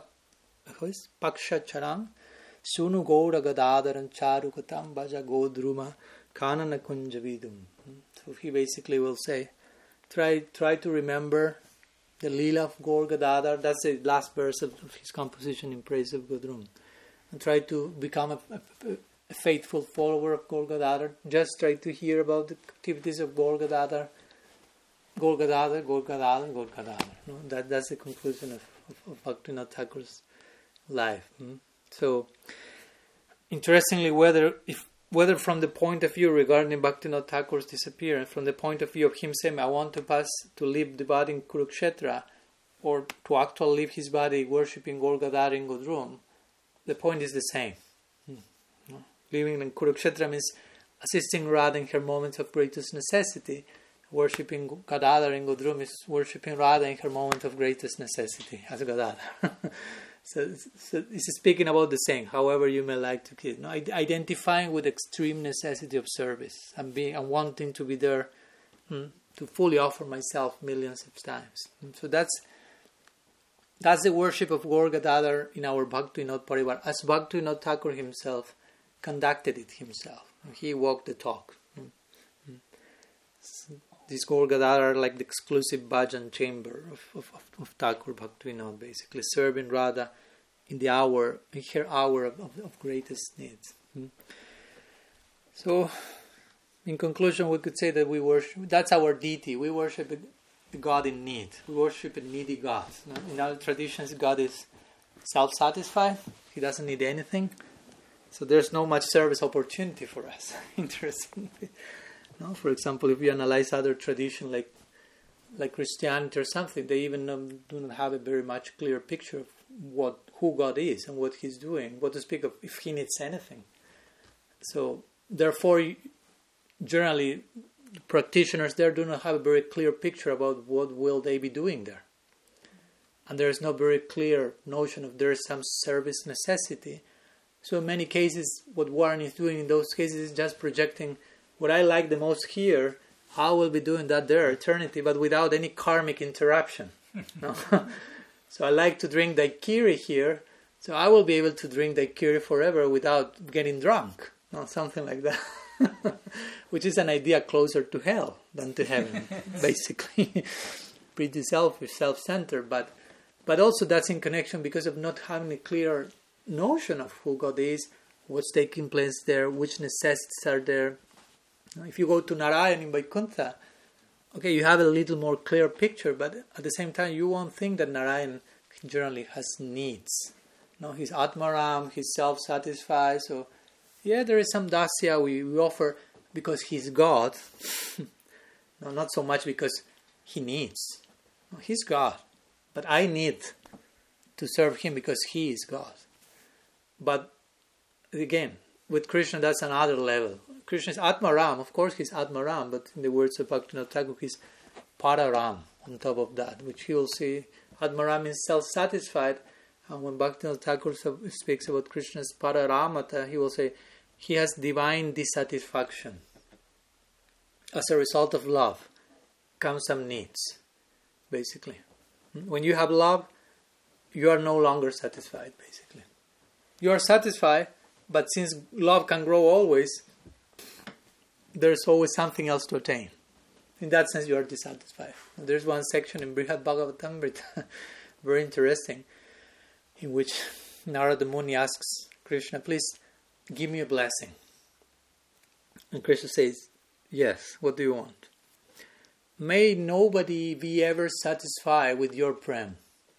Charam, Sunu Gaura Gadadharan, Charukatam, Bhaja Godruma, Kanana Kunjavidum. So he basically will say, Try try to remember the Leela of Gaur Gadadhar. That's the last verse of his composition in praise of Godrum. And try to become a, a, a faithful follower of Gaur Gadadhar. Just try to hear about the activities of Gaur Gadadhar. Gaur Gadadhar, Gaur Gadadhar, Gaur Gadadhar. No? That, that's the conclusion of, of, of Bhaktivinoda Thakur's life. Hmm? So, interestingly, whether if Whether from the point of view regarding Bhaktivinoda Thakur's disappearance, from the point of view of him saying, I want to pass to leave the body in Kurukshetra, or to actually leave his body worshipping Gaur Gadadhar in Godrum, the point is the same. Hmm. Living in Kurukshetra means assisting Radha in her moments of greatest necessity. Worshipping Gadadhar in Godrum is worshipping Radha in her moment of greatest necessity as Gadadhar. So, so this is speaking about the same, however you may like to keep. No, identifying with extreme necessity of service and being and wanting to be there hmm, to fully offer myself millions of times. So that's that's the worship of Gaur Gadadhar in our Bhaktivinoda Parivar, as Bhaktivinoda Thakur himself conducted it himself. He walked the talk. So these Gaur Gadadhar are like the exclusive bhajan chamber of, of, of Thakur Bhaktivinoda, basically serving Radha in the hour, in her hour of, of, of greatest needs. Hmm. So, in conclusion, we could say that we worship, that's our deity, we worship the God in need, we worship a needy God. In our traditions, God is self-satisfied, He doesn't need anything, so there's no much service opportunity for us, interestingly. No? For example, if we analyze other traditions like like Christianity or something, they even um, do not have a very much clear picture of what who God is and what He's doing, what to speak of if He needs anything. So, therefore, generally, practitioners there do not have a very clear picture about what will they be doing there. And there is no very clear notion of there is some service necessity. So in many cases, what Warren is doing in those cases is just projecting what I like the most here, I will be doing that there, eternity, but without any karmic interruption. No? So I like to drink daiquiri here, so I will be able to drink daiquiri forever without getting drunk. No? Something like that. Which is an idea closer to hell than to heaven, basically. Pretty selfish, self-centered, but but also that's in connection because of not having a clear notion of who God is, what's taking place there, which necessities are there. If you go to Narayan in Vaikuntha, okay, you have a little more clear picture, but at the same time, you won't think that Narayan generally has needs. No, he's Atmaram, he's self-satisfied. So, yeah, there is some dasya we, we offer because he's God. No, not so much because he needs. No, he's God, but I need to serve him because he is God. But again, with Krishna, that's another level. Krishna is Atmaram. Of course, he's Atmaram, but in the words of Bhaktivinoda Thakur, he's Pararam on top of that, which he will see. Atmaram is self-satisfied, and when Bhaktivinoda Thakur speaks about Krishna's Pararamata, he will say he has divine dissatisfaction. As a result of love comes some needs, basically. When you have love, you are no longer satisfied, basically. You are satisfied, but since love can grow always, there's always something else to attain. In that sense, you are dissatisfied. There's one section in Brihad Bhagavatamrita, very interesting, in which Narada Muni asks Krishna, please give me a blessing. And Krishna says, yes, what do you want? may nobody be ever satisfied with your prem.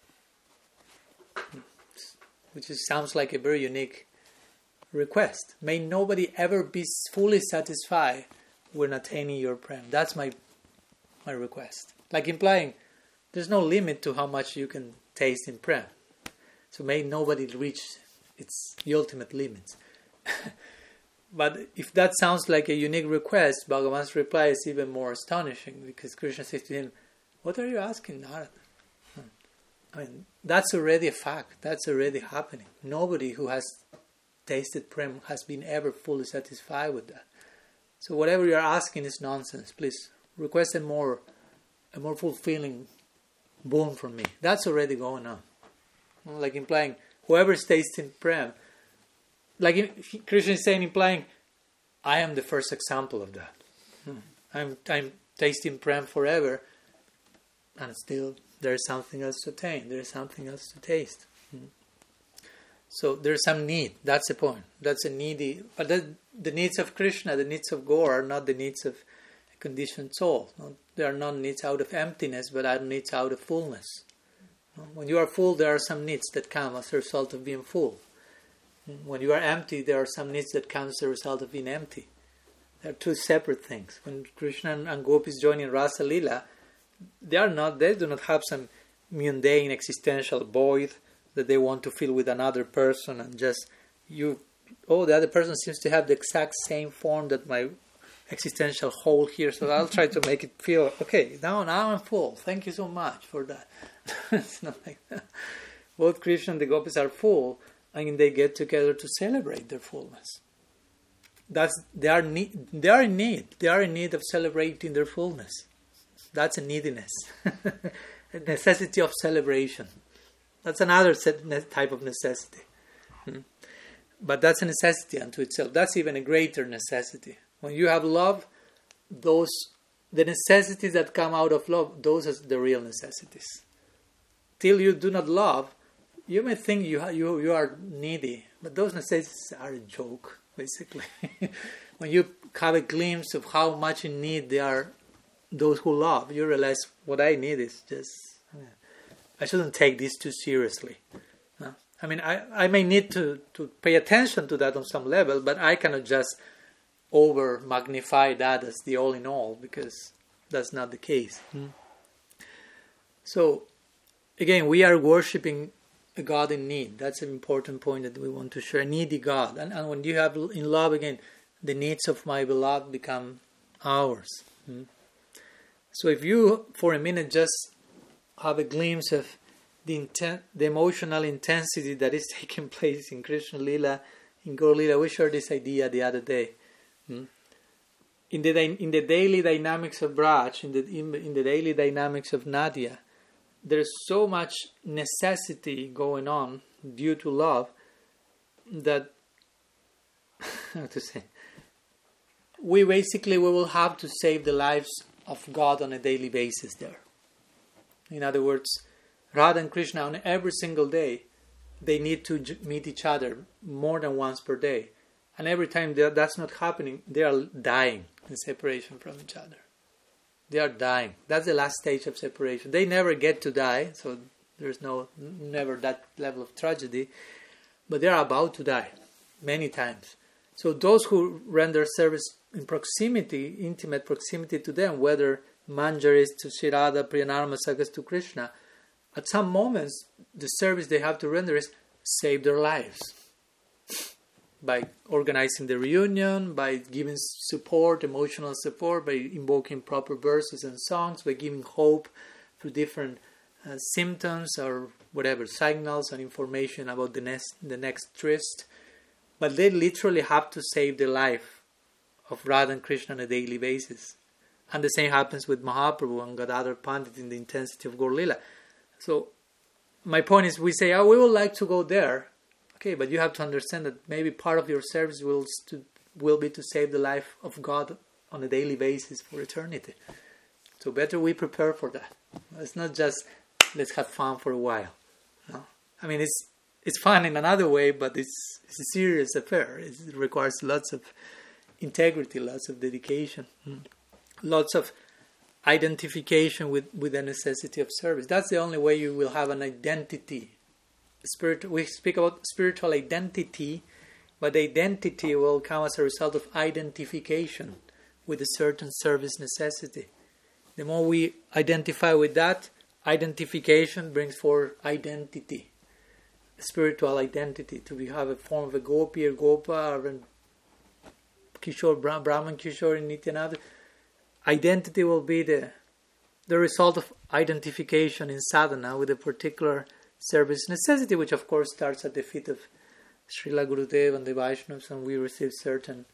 Which is, sounds like a very unique request. May nobody ever be fully satisfied when attaining your prem. That's my my request. Like implying, there's no limit to how much you can taste in prem. So may nobody reach its the ultimate limits. But if that sounds like a unique request, Bhagavan's reply is even more astonishing, because Krishna says to him, what are you asking, Narada? I mean, that's already a fact. That's already happening. Nobody who has tasted prem has been ever fully satisfied with that. So whatever you're asking is nonsense. Please request a more, a more fulfilling boon from me. That's already going on. Like implying, whoever is tasting prem, like Krishna is saying, implying, I am the first example of that. I'm I'm tasting prem forever, and still there is something else to attain. There is something else to taste. So there's some need. That's the point. That's a needy. But the, the needs of Krishna, the needs of Gaur, are not the needs of a conditioned soul. No? They are not needs out of emptiness, but are needs out of fullness. No? When you are full, there are some needs that come as a result of being full. When you are empty, there are some needs that come as a result of being empty. They are two separate things. When Krishna and Gopis join in Rasa Lila, they are not. They do not have some mundane existential void that they want to fill with another person, and just you. Oh, the other person seems to have the exact same form that my existential hole here. So I'll try to make it feel okay. Now, now I'm full. Thank you so much for that. It's not like that. Both Krishna and the Gopis are full, and they get together to celebrate their fullness. That's they are need. They are in need. They are in need of celebrating their fullness. That's a neediness, a necessity of celebration. That's another type of necessity. Hmm? But that's a necessity unto itself. That's even a greater necessity. When you have love, those the necessities that come out of love, those are the real necessities. Till you do not love, you may think you ha- you you are needy, but those necessities are a joke, basically. When you have a glimpse of how much in need they are, those who love, you realize what I need is just, I shouldn't take this too seriously. No? I mean, I, I may need to, to pay attention to that on some level, but I cannot just over magnify that as the all in all, because that's not the case. Hmm. So, again, we are worshipping a God in need. That's an important point that we want to share. A needy God. And, and when you have in love, again, the needs of my beloved become ours. Hmm. So if you, for a minute, just have a glimpse of the inten- the emotional intensity that is taking place in Krishna Lila, in Gaur Lila, we shared this idea the other day. Hmm? In the in the daily dynamics of Braj, in the in, in the daily dynamics of Nadia, there's so much necessity going on due to love that, how to say, we basically we will have to save the lives of God on a daily basis there. In other words, Radha and Krishna on every single day, they need to j- meet each other more than once per day. And every time that's not happening, they are dying in separation from each other. They are dying. That's the last stage of separation. They never get to die, so there's no never that level of tragedy. But they are about to die many times. So those who render service in proximity, intimate proximity to them, whether Manjaris to Sri Radha, Priyanarmasakas to Krishna, at some moments the service they have to render is save their lives. By organizing the reunion, by giving support, emotional support, by invoking proper verses and songs, by giving hope through different uh, symptoms or whatever, signals and information about the next, the next tryst. But they literally have to save the life of Radha and Krishna on a daily basis. And the same happens with Mahaprabhu and Gadadhar Pandit in the intensity of Gaur Lila. So my point is, we say, oh, we would like to go there. Okay, but you have to understand that maybe part of your service will st- will be to save the life of God on a daily basis for eternity. So better we prepare for that. It's not just, let's have fun for a while. No? I mean, it's it's fun in another way, but it's, it's a serious affair. It requires lots of integrity, lots of dedication, lots of identification with, with the necessity of service. That's the only way you will have an identity. Spirit, we speak about spiritual identity, but identity will come as a result of identification with a certain service necessity. The more we identify with that, identification brings forth identity, spiritual identity. To be, have a form of a gopi or gopa or a Kishore, Brahman Kishore in Nityananda. Identity will be the the result of identification in sadhana with a particular service necessity, which of course starts at the feet of Srila Gurudev and the Vaishnavas, and we receive certain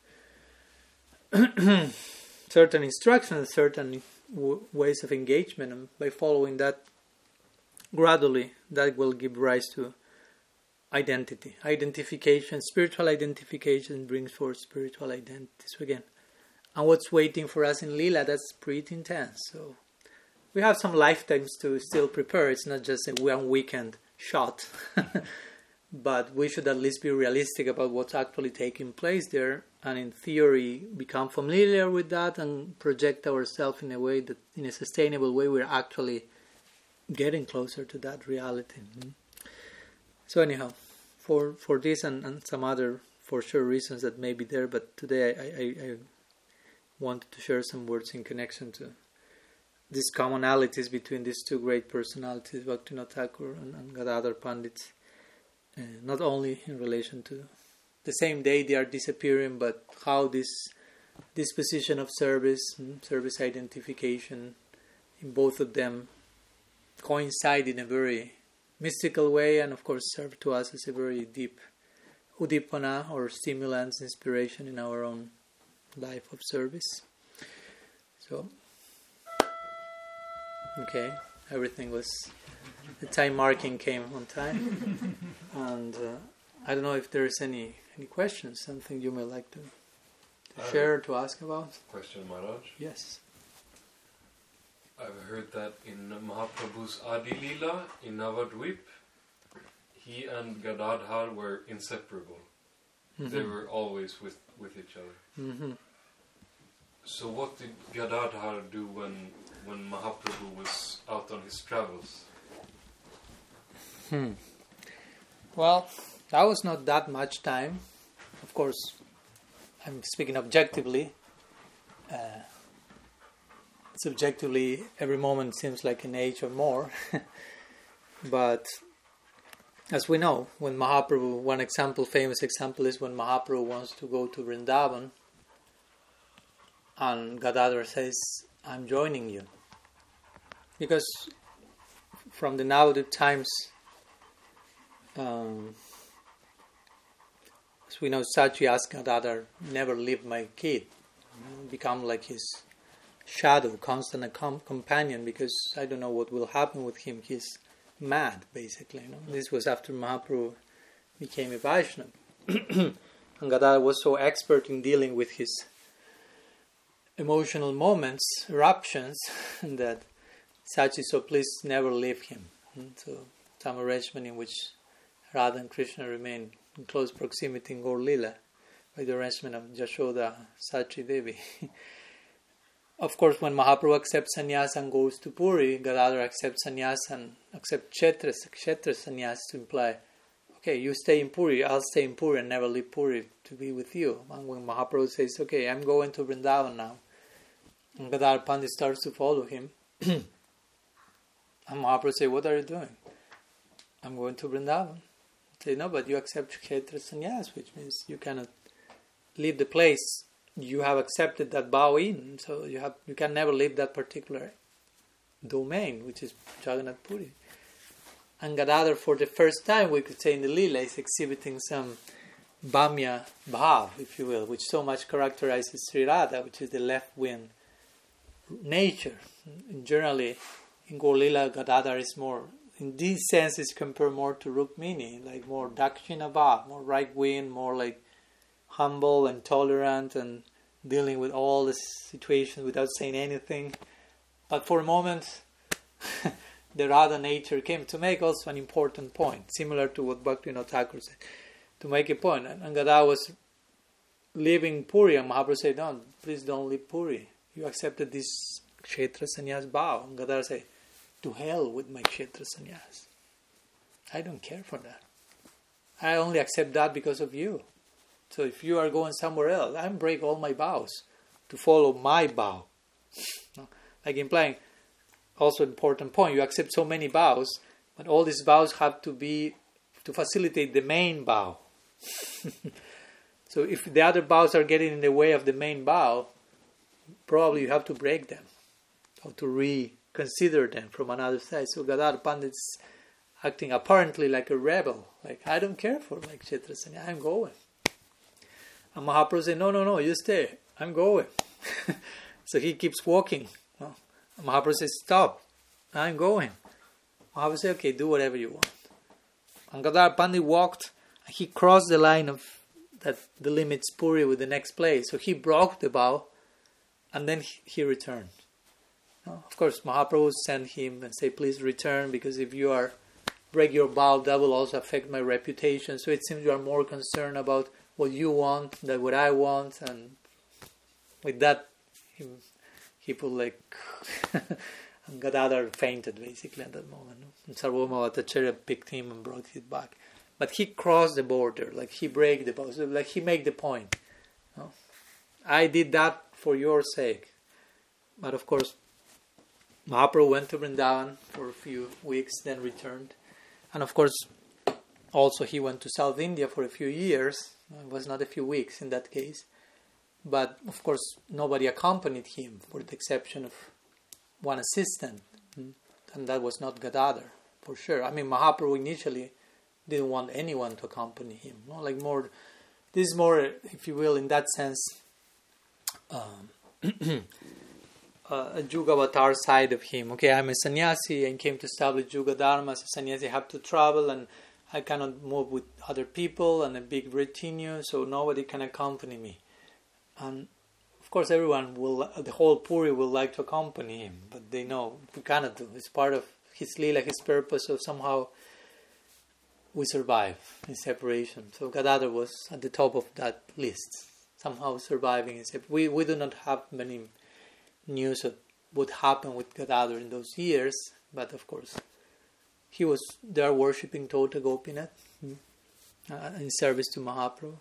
certain instructions, certain w- ways of engagement, and by following that gradually, that will give rise to identity. Identification, spiritual identification brings forth spiritual identity. So again, and what's waiting for us in Leela, that's pretty intense. So we have some lifetimes to still prepare. It's not just a one weekend shot. But we should at least be realistic about what's actually taking place there, and in theory become familiar with that and project ourselves in a way that, in a sustainable way, we're actually getting closer to that reality. Mm-hmm. So anyhow, for for this and, and some other for sure reasons that may be there, but today I, I, I wanted to share some words in connection to these commonalities between these two great personalities, Bhaktivinoda Thakur and, and Gadadhar Pandit. Uh, not only in relation to the same day they are disappearing, but how this disposition of service, service identification in both of them coincide in a very mystical way, and of course serve to us as a very deep udipana or stimulants, inspiration in our own life of service. So, okay, everything was... The time marking came on time, and uh, I don't know if there's any any questions, something you may like to, to share, to ask about. Question, Maharaj. Yes. I've heard that in Mahaprabhu's Adi Leela in Navadvip, he and Gadadhar were inseparable. Mm-hmm. They were always with, with each other. Mm-hmm. So what did Gadadhar do when when Mahaprabhu was out on his travels? Hmm. Well, that was not that much time. Of course, I'm speaking objectively. Uh, subjectively, every moment seems like an age or more. But as we know, when Mahaprabhu, one example, famous example is when Mahaprabhu wants to go to Vrindavan, and Gadadhar says, "I'm joining you." Because from the Navadvip times, Um, as we know, Sachi asked Gadadhar, never leave my kid, become like his shadow, constant com- companion, because I don't know what will happen with him. He's mad, basically. You know? This was after Mahaprabhu became a Vaishnava. And Gadadhar was so expert in dealing with his emotional moments, eruptions, that Sachi, so please never leave him. And so some arrangement in which Radha and Krishna remain in close proximity in Gaur Leela by the arrangement of Jashoda, Sachi Devi. Of course, when Mahaprabhu accepts sannyas and goes to Puri, Gadadhar accepts sannyas and accepts kshetra, kshetra sannyas to imply, okay, you stay in Puri, I'll stay in Puri and never leave Puri to be with you. And when Mahaprabhu says, okay, I'm going to Vrindavan now, and Gadadhar Pandit starts to follow him, and Mahaprabhu says, what are you doing? I'm going to Vrindavan. Say, no, but you accept kshetra sannyas, which means you cannot leave the place you have accepted that vow in, so you have you can never leave that particular domain, which is Jagannath Puri. And Gadadhar, for the first time, we could say in the Leela, is exhibiting some Bhamya Bhav, if you will, which so much characterizes Sri Radha, which is the left-wing nature. And generally, in Gaur Leela, Gadadhar is more, in this sense, is compared more to Rukmini, like more Dakshina Bhav, more right-wing, more like humble and tolerant and dealing with all the situations without saying anything. But for a moment, the Radha nature came to make also an important point, similar to what Bhaktivinoda Thakur said, to make a point. And Gadadhar was leaving Puri, and Mahaprabhu said, no, please don't leave Puri. You accepted this Kshetra sannyas bow. And Gadadhar say, to hell with my Kshetra sannyas. I don't care for that. I only accept that because of you. So if you are going somewhere else, I break all my vows to follow my vow. Like implying, also important point, you accept so many vows, but all these vows have to be to facilitate the main vow. So if the other vows are getting in the way of the main vow, probably you have to break them or to reconsider them from another side. So Gadadhar Pandit is acting apparently like a rebel. Like, I don't care for like Kshetra Sanya, I'm going. And Mahaprabhu said, no, no, no, you stay. I'm going. So he keeps walking. No. Mahaprabhu says, stop. I'm going. Mahaprabhu said, okay, do whatever you want. And Gadadhar Pandit walked, and he crossed the line of that the limits Puri with the next place. So he broke the vow, and then he, he returned. No. Of course, Mahaprabhu sent him and say, please return, because if you are break your vow, that will also affect my reputation. So it seems you are more concerned about what you want than what I want. And with that, he, he put like... and Gadadhar fainted basically at that moment. No? And Sarvabhauma Bhattacharya picked him and brought him back. But he crossed the border, like he break the vow. So like he made the point. No? I did that for your sake. But of course, Mahaprabhu went to Vrindavan for a few weeks, then returned. And of course, also he went to South India for a few years. It was not a few weeks in that case. But of course, nobody accompanied him, with the exception of one assistant. And that was not Gadadhar, for sure. I mean, Mahaprabhu initially didn't want anyone to accompany him. No? Like more, this is more, if you will, in that sense, um, Uh, a Jugavatar side of him. Okay, I'm a sannyasi and came to establish Juga Dharma. As a sannyasi, I have to travel and I cannot move with other people and a big retinue, so nobody can accompany me. And of course, everyone will, the whole Puri will like to accompany him, but they know we cannot do. It's part of his lila, his purpose of somehow we survive in separation. So Gadadhar was at the top of that list, somehow surviving in separation. We, we do not have many news of what happened with Gadadhar in those years, but of course he was there worshipping Tota Gopinath uh, in service to Mahaprabhu,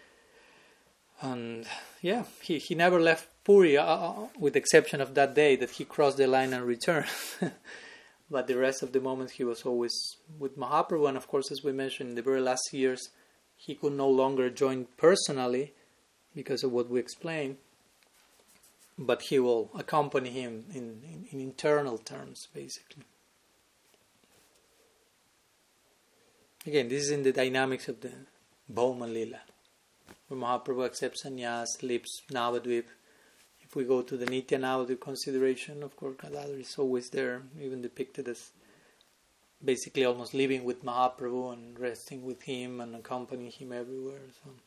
and yeah, he, he never left Puri uh, with the exception of that day that he crossed the line and returned. But the rest of the moment he was always with Mahaprabhu, and of course, as we mentioned in the very last years, he could no longer join personally because of what we explained. But he will accompany him in, in, in internal terms, basically. Again, this is in the dynamics of the Bhauma Lila, where Mahaprabhu accepts sannyas, lives Navadvip. If we go to the Nitya Navadvip consideration, of course, Gadadhar is always there, even depicted as basically almost living with Mahaprabhu and resting with him and accompanying him everywhere.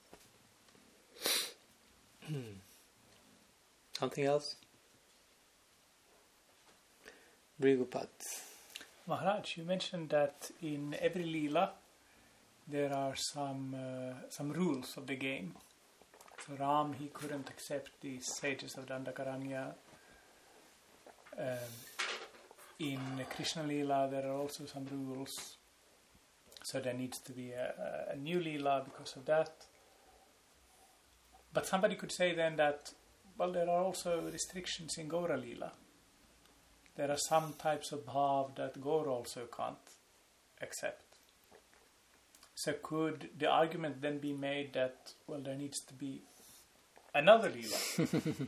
So. Something else? Brigupat. Maharaj, you mentioned that in every Leela there are some uh, some rules of the game. So Ram, he couldn't accept the sages of Dandakaranya. Um, in Krishna Leela there are also some rules. So there needs to be a, a new Leela because of that. But somebody could say then that well, there are also restrictions in Gaura Leela. There are some types of bhav that Gaura also can't accept. So could the argument then be made that, well, there needs to be another Leela?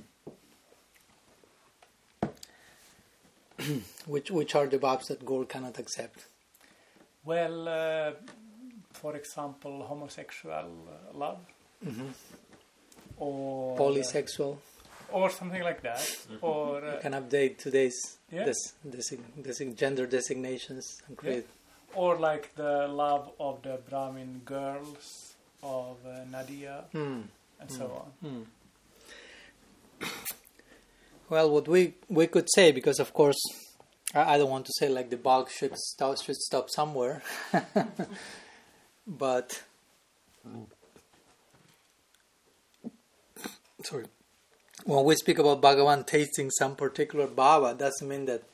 which which are the bhavs that Gaura cannot accept? Well, uh, for example, homosexual uh, love. Mm-hmm. Or polysexual. Or something like that. Or uh, you can update today's yeah. des- des- des- gender designations and create. Yeah. Or like the love of the Brahmin girls of uh, Nadia mm. and mm. so on. Mm. Well, what we we could say, because of course I, I don't want to say like the bulk should stop should stop somewhere, but. Mm. Sorry. when we speak about Bhagavan tasting some particular bhava, doesn't mean that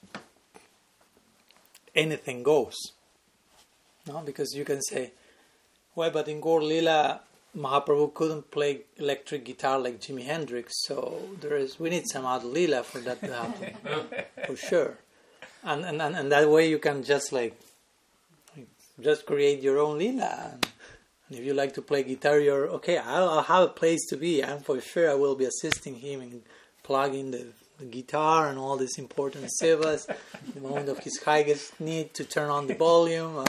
anything goes. No, because you can say, well, but in Gaur Lila, Mahaprabhu couldn't play electric guitar like Jimi Hendrix, so there is we need some other Lila for that to happen, for sure. And, and and and that way you can just like just create your own Lila. And, and if you like to play guitar, you're okay. I'll, I'll have a place to be, and for sure I will be assisting him in plugging the, the guitar and all these important sevas. The moment of his highest need to turn on the volume.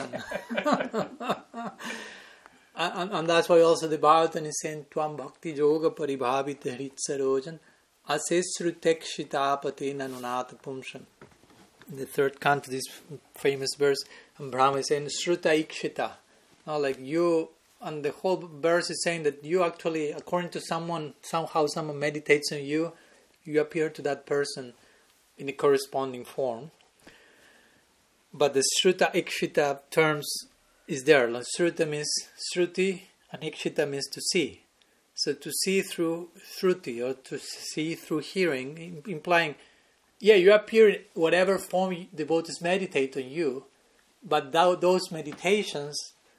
And And, and that's why also the Bhagavatam is saying Tvam Bhakti Yoga Paribhavita Hrit Sarojan Asesrutekshitapati Nanunata Pumshan. In the third canto, this famous verse, and Brahma is saying Shruta Ikshita. Now, like you, and the whole verse is saying that you actually, according to someone, somehow someone meditates on you, you appear to that person in the corresponding form. But the Shruta Ikshita terms is there. Like Shruta means Shruti and Ikshita means to see. So to see through Shruti or to see through hearing, implying, yeah, you appear in whatever form devotees meditate on you, but th- those meditations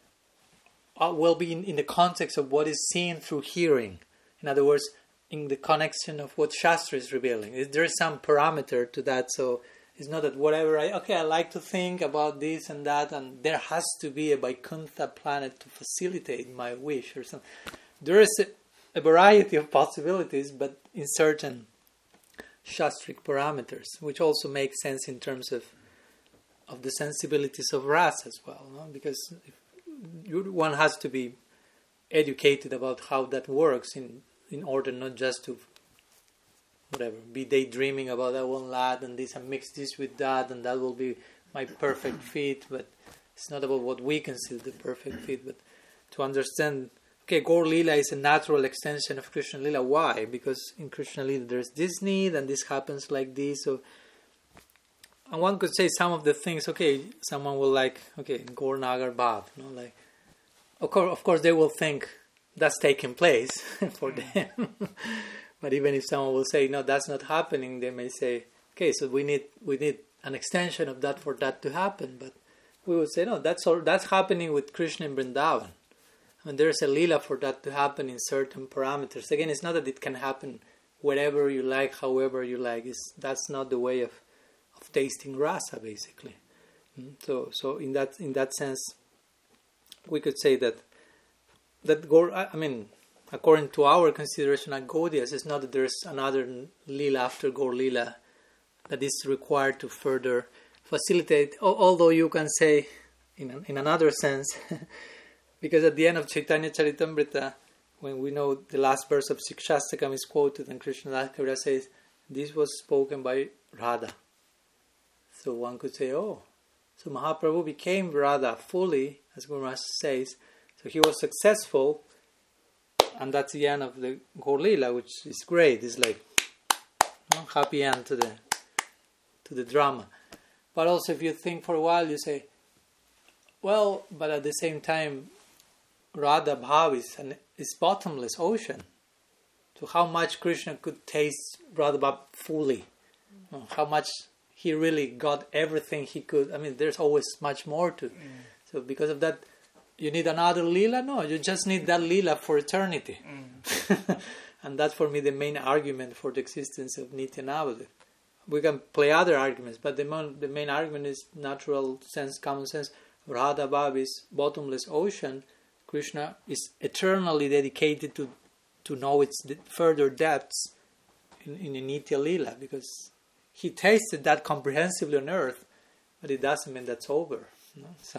are, will be in, in the context of what is seen through hearing. In other words, in the connection of what Shastra is revealing. There is some parameter to that, so it's not that whatever I, okay, I like to think about this and that, and there has to be a Vaikuntha planet to facilitate my wish or something. There is a, a variety of possibilities, but in certain Shastric parameters, which also make sense in terms of of the sensibilities of rasa as well, no? Because if you, one has to be educated about how that works in, in order not just to whatever, be daydreaming about that one lad and this and mix this with that and that will be my perfect fit, but it's not about what we consider the perfect fit, but to understand, okay, Gaur Lila is a natural extension of Krishna Lila. Why? Because in Krishna Lila there's this need and this happens like this. So, and one could say some of the things, okay, someone will like, okay, Gaur Nagar Bhav, you know, like, of course, of course they will think that's taking place for them. But even if someone will say, no, that's not happening, they may say, okay, so we need we need an extension of that for that to happen. But we would say, no, that's all, that's happening with Krishna in Vrindavan. I mean, there's a lila for that to happen in certain parameters. Again, it's not that it can happen wherever you like, however you like. It's, that's not the way of, of tasting rasa, basically. So, so in that in that sense, we could say that that Gaur, I mean, according to our consideration at Gaudias, it's not that there's another lila after Gaur Lila that is required to further facilitate. Although you can say, in an, in another sense, because at the end of Chaitanya Charitamrita, when we know the last verse of Sikshastakam is quoted, and Krishna Das Kaviraj says, this was spoken by Radha. So one could say, oh, so Mahaprabhu became Radha fully, as Guru Maharaj says, so he was successful, and that's the end of the Gaur Lila, which is great. It's like, you know, happy end to the to the drama. But also, if you think for a while, you say, well, but at the same time, Radha Bhav is an is bottomless ocean. So how much Krishna could taste Radha Bhav fully? Mm. How much he really got everything he could. I mean, there's always much more to. Mm. So because of that, you need another lila? No, you just need that lila for eternity. Mm. And that's for me the main argument for the existence of Nitya Navadip. We can play other arguments, but the main, the main argument is natural sense, common sense. Radha Bhav is bottomless ocean. Krishna is eternally dedicated to to know its further depths in, in the Nitya Lila, because he tasted that comprehensively on earth, but it doesn't mean that's over. You know? So,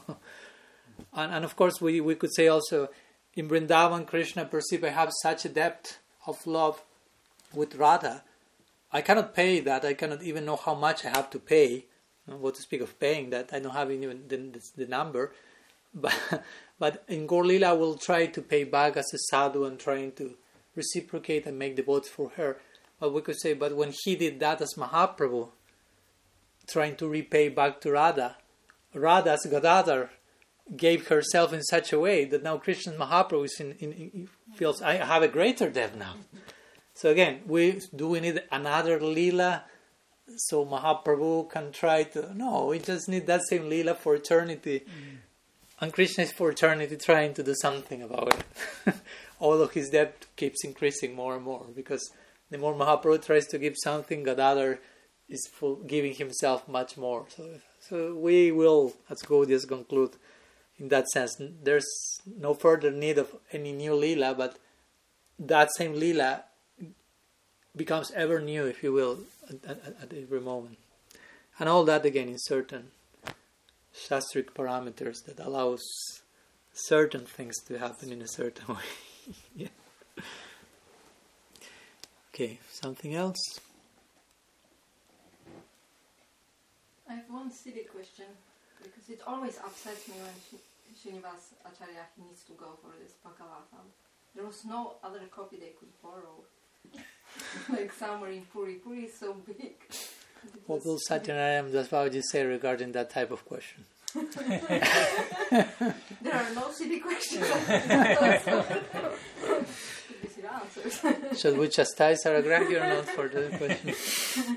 and, and of course we, we could say also, in Vrindavan, Krishna perceived I have such a depth of love with Radha, I cannot pay that, I cannot even know how much I have to pay. You know, what to speak of paying that, I don't have even the, the, the number. But but in Gaur Lila, I will try to pay back as a sadhu and trying to reciprocate and make devotees for her. But we could say, but when he did that as Mahaprabhu, trying to repay back to Radha, Radha as Gadadhar gave herself in such a way that now Krishna Mahaprabhu is in, in, in, feels, I have a greater depth now. So again, we do we need another Leela so Mahaprabhu can try to... No, we just need that same Leela for eternity. Mm. And Krishna is for eternity trying to do something about it. Although his depth keeps increasing more and more, because the more Mahaprabhu tries to give something, Gadadhar is full, giving himself much more. So, so we will, as Gaudiya, conclude in that sense. There's no further need of any new Leela, but that same Leela becomes ever new, if you will, at, at, at every moment. And all that again in certain shastric parameters that allows certain things to happen in a certain way. Yeah. Okay, something else? I have one silly question, because it always upsets me when Sh- Srinivas Acharya he needs to go for this Bhagavatam. There was no other copy they could borrow. Like somewhere in Puri. Puri is so big. What will Satyanarayana Dasbabaji say regarding that type of question? There are no silly questions. Answers. Should we chastise Saragrahya or not for the question?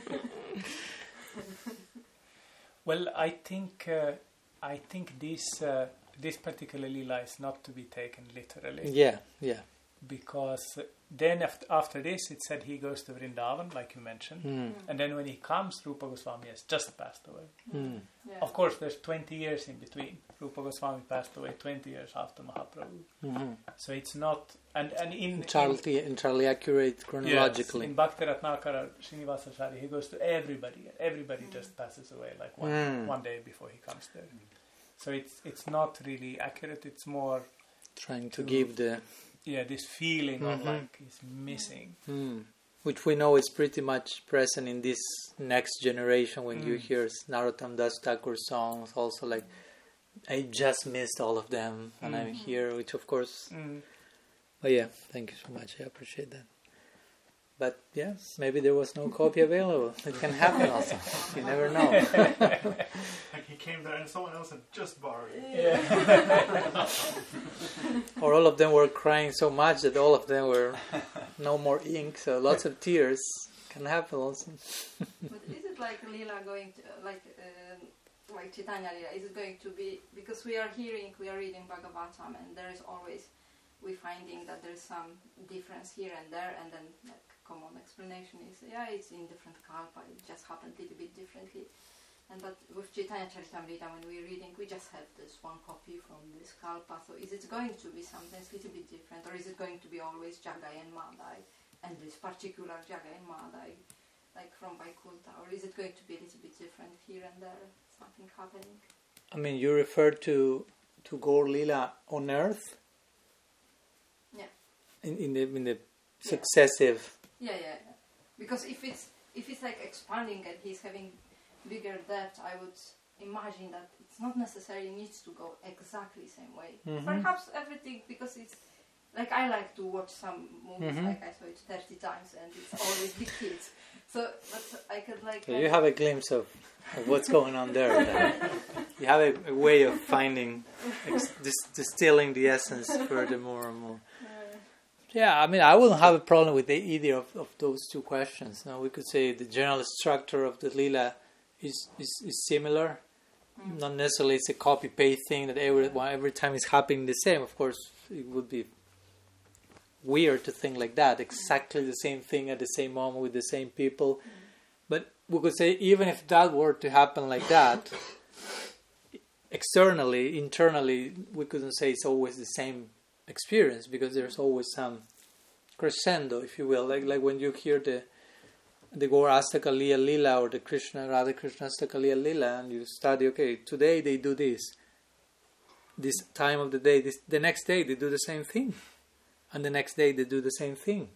Well, I think uh, I think this uh, this particular lila is not to be taken literally. Yeah, yeah. Because then after, after this, it said he goes to Vrindavan, like you mentioned, Mm. and then when he comes, Rupa Goswami has just passed away. Mm. Yeah. Of course, there's twenty years in between. Rupa Goswami passed away twenty years after Mahaprabhu. Mm-hmm. So it's not... And, and in... Entirely, entirely accurate chronologically. Yes, in Bhakti Ratnakara, Srinivasacharya, he goes to everybody. Everybody mm. just passes away like one, Mm. one day before he comes there. So it's it's not really accurate. It's more... Trying to to- give the... Yeah, this feeling of Mhm. like he's missing. Mm. Which we know is pretty much present in this next generation when you Mm. hear Narottam Das Thakur songs, also like, I just missed all of them and Mm. I'm here, which of course... Mm. But yeah, thank you so much, I appreciate that. But yeah, maybe there was no copy available. It can happen also, you never know. Like he came there and someone else had just borrowed it. Yeah. Or all of them were crying so much that all of them were no more ink, so lots of tears can happen also. But is it like Leela going to, uh, like, uh, like Chaitanya Leela, is it going to be, because we are hearing, we are reading Bhagavatam, and there is always, we're finding that there's some difference here and there, and then like common explanation is, yeah, it's in different kalpa, it just happened a little bit differently. And but with Chaitanya Charitamrita, when we're reading, we just have this one copy from this kalpa, so is it going to be something a little bit different, or is it going to be always Jagai and Madai, and this particular Jagai and Madai, like from Vaikuntha, or is it going to be a little bit different here and there, something happening? I mean, you refer to to Gaur Lila on earth? Yeah. In, in the in the successive... Yeah, yeah, yeah. Because if it's if it's like expanding and he's having bigger depth, I would imagine that it's not necessarily needs to go exactly same way. Mhm. Perhaps everything, because it's like I like to watch some movies, Mhm. like I saw it thirty times, and it's always big kids. So, but I could like. So you have a glimpse of, of what's going on there. Then. You have a, a way of finding, ex- dis- distilling the essence furthermore and more. Yeah, I mean, I wouldn't have a problem with the, either of, of those two questions. Now, we could say the general structure of the Leela is, is, is similar. Mm. Not necessarily it's a copy-paste thing that every every time is happening the same. Of course, it would be weird to think like that. Exactly the same thing at the same moment with the same people. Mm. But we could say even if that were to happen like that, externally, internally, we couldn't say it's always the same experience, because there's always some crescendo, if you will, like like when you hear the the Gaur Astaka Liya Lila or the Krishna Radha Krishna Astaka Liya Lila, and you study, okay, today they do this, this time of the day, this the next day they do the same thing, and the next day they do the same thing,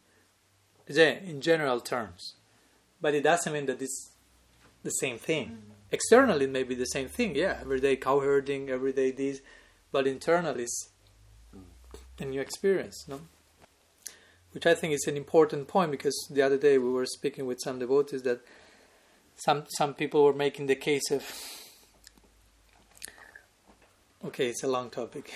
in general terms, but it doesn't mean that it's the same thing. Mm-hmm. Externally it may be the same thing, yeah, every day cow herding, every day this, but internally it's a new experience, no? Which I think is an important point, because the other day we were speaking with some devotees that some some people were making the case of okay, it's a long topic.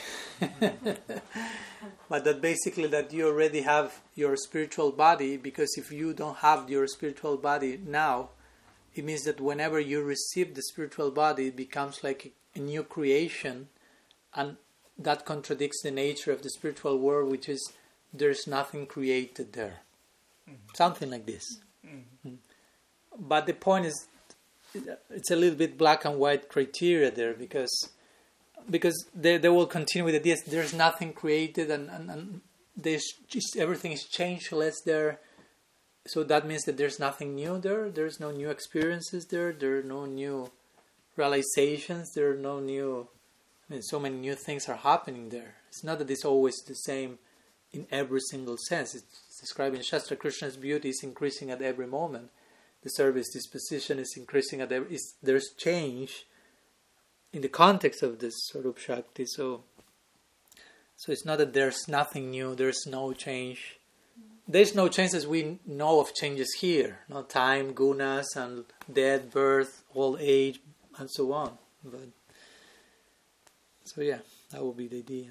But that basically that you already have your spiritual body, because if you don't have your spiritual body now, it means that whenever you receive the spiritual body, it becomes like a, a new creation, and that contradicts the nature of the spiritual world, which is there's nothing created there. Mm-hmm. Something like this. Mm-hmm. Mm. But the point is, it's a little bit black and white criteria there, because because they they will continue with it. Yes, there's nothing created, and, and, and there's just, everything is changeless there. So that means that there's nothing new there. There's no new experiences there. There are no new realizations. There are no new... I mean, so many new things are happening there. It's not that it's always the same in every single sense. It's described in Shastra, Krishna's beauty is increasing at every moment. The service disposition is increasing at every... It's, there's change in the context of this Swarup Shakti. So, so it's not that there's nothing new, there's no change. There's no change as we know of changes here. No time, gunas, and death, birth, old age, and so on. But so yeah, that would be the idea.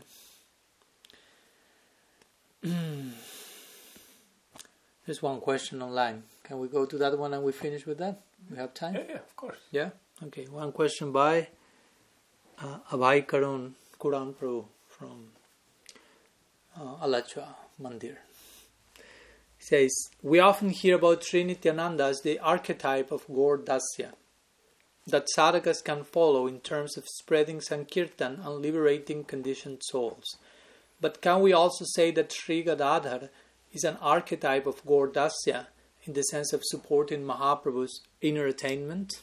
There's one question online. Can we go to that one and we finish with that? We have time? Yeah, yeah, of course. Yeah? Okay, one question by uh, Abhay Karun Kuran Prabhu from uh, Alachua Mandir. He says, we often hear about Sri Nityananda as the archetype of Gaur Dasya that sadhakas can follow in terms of spreading Sankirtan and liberating conditioned souls. But can we also say that Sri Gadadhar is an archetype of Gaur Dasya in the sense of supporting Mahaprabhu's inner attainment?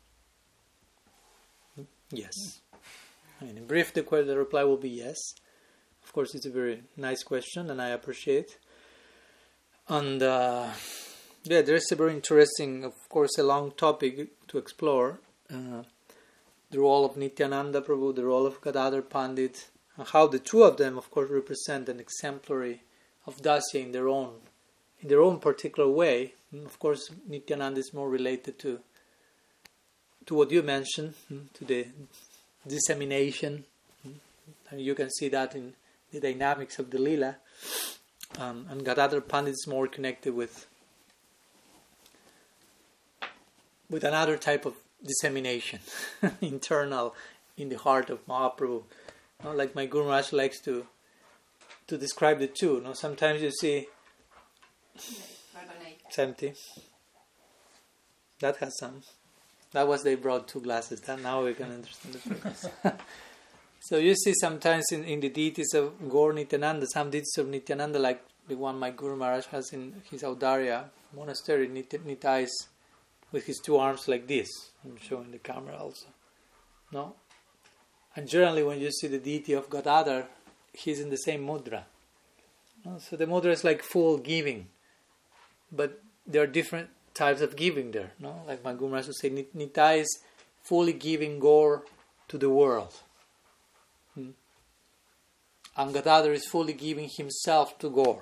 Yes. I mean, in brief, the, the reply will be yes. Of course, it's a very nice question, and I appreciate. And uh, yeah, there's a very interesting, of course, a long topic to explore. Uh, the role of Nityananda Prabhu, the role of Gadadhar Pandit, and how the two of them, of course, represent an exemplary of Dasya in their own, in their own particular way. And of course, Nityananda is more related to to what you mentioned, to the dissemination. And you can see that in the dynamics of the Leela. Um, and Gadadhar Pandit is more connected with with another type of dissemination, internal, in the heart of Mahaprabhu. You know, like my Guru Maharaj likes to to describe the two. You know, sometimes you see it's empty. That has some. That was they brought two glasses. That now we can understand the purpose. So you see sometimes in, in the deities of Gaur Nityananda, some deities of Nityananda, like the one my Guru Maharaj has in his Audarya monastery, Nitai is with his two arms like this. I'm showing the camera also. No? And generally when you see the deity of Gadadhar, he's in the same mudra. No? So the mudra is like full giving. But there are different types of giving there. No? Like my Guru Maharaj would say, Nitai is fully giving Gaur to the world. Hmm. And Gadadhar is fully giving himself to Gaur.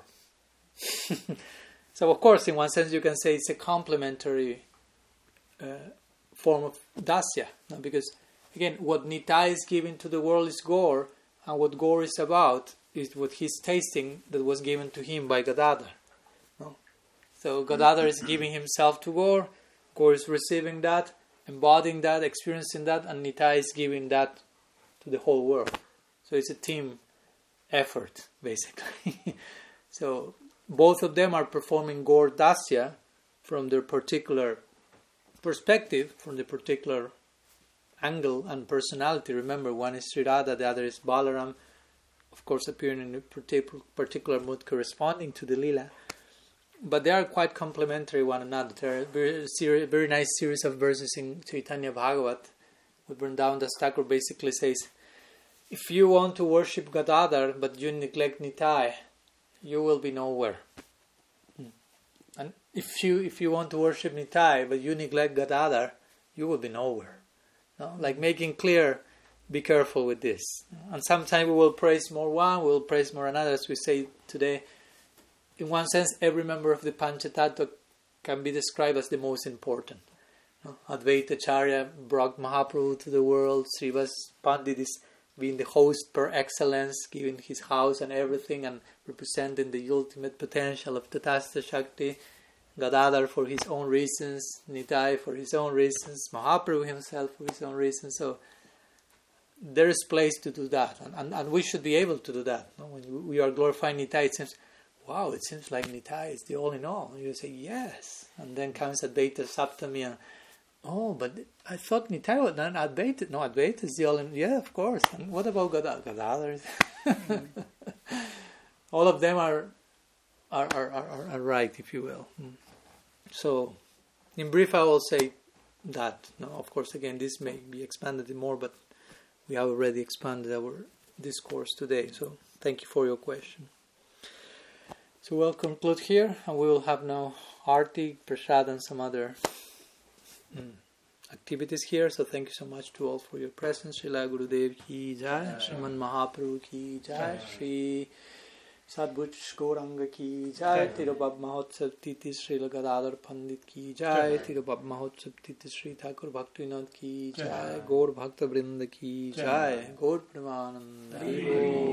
So of course, in one sense you can say it's a complementary uh, form of Dasya. No? Because again, what Nitai is giving to the world is Gaur, and what Gaur is about is what he's tasting that was given to him by Gadadhar. No? So Gadadhar is giving himself to Gaur, Gaur is receiving that, embodying that, experiencing that, and Nitai is giving that to the whole world. So it's a team effort, basically. So both of them are performing Gaur Dasya from their particular perspective, from the particular angle and personality. Remember, one is Sri Radha, the other is Balaram, of course appearing in a particular mood corresponding to the Leela. But they are quite complementary one another. There are a very, seri- very nice series of verses in Chaitanya Bhagavat, where Vrindavan Das Thakur basically says, if you want to worship Gadadhar but you neglect Nitai, you will be nowhere. Hmm. And if you if you want to worship Nitai but you neglect Gadadhar, you will be nowhere. No? Like making clear, be careful with this. And sometimes we will praise more one, we will praise more another, as we say today. In one sense, every member of the Panchatattva can be described as the most important. No? Advaita Acharya brought Mahaprabhu to the world. Srivas Pandit is being the host per excellence, giving his house and everything, and representing the ultimate potential of Tatastha Shakti. Gadadhar for his own reasons, Nitai for his own reasons, Mahaprabhu himself for his own reasons. So there is place to do that, and, and, and we should be able to do that. No? When we are glorifying Nitai, it seems, wow, it seems like Nitai is the all in all. And you say, yes. And then comes Advaita Saptami, and oh, but I thought Nitai was not Advaita. No, Advaita is the all in. Yeah, of course. And what about Gadadhar? Gadadhar is all of them are are, are, are, are right, if you will. So, in brief, I will say that. No, of course, again, this may be expanded more, but we have already expanded our discourse today. So, thank you for your question. So, we'll conclude here, and we will have now Arti, Prasad, and some other mm, activities here. So, thank you so much to all for your presence. Srila Gurudev ki jai, Sriman Mahaprabhu ki jai, Shri Sadbhuj Gauranga ki jai, Tirobab Mahotsav Titi Srila Gadadhar Pandit ki jai, Tirobab Mahotsav Titi Sri Thakur Bhaktivinoda ki jai, Gaur Bhakta Vrinda ki jai, Gaur Premananda.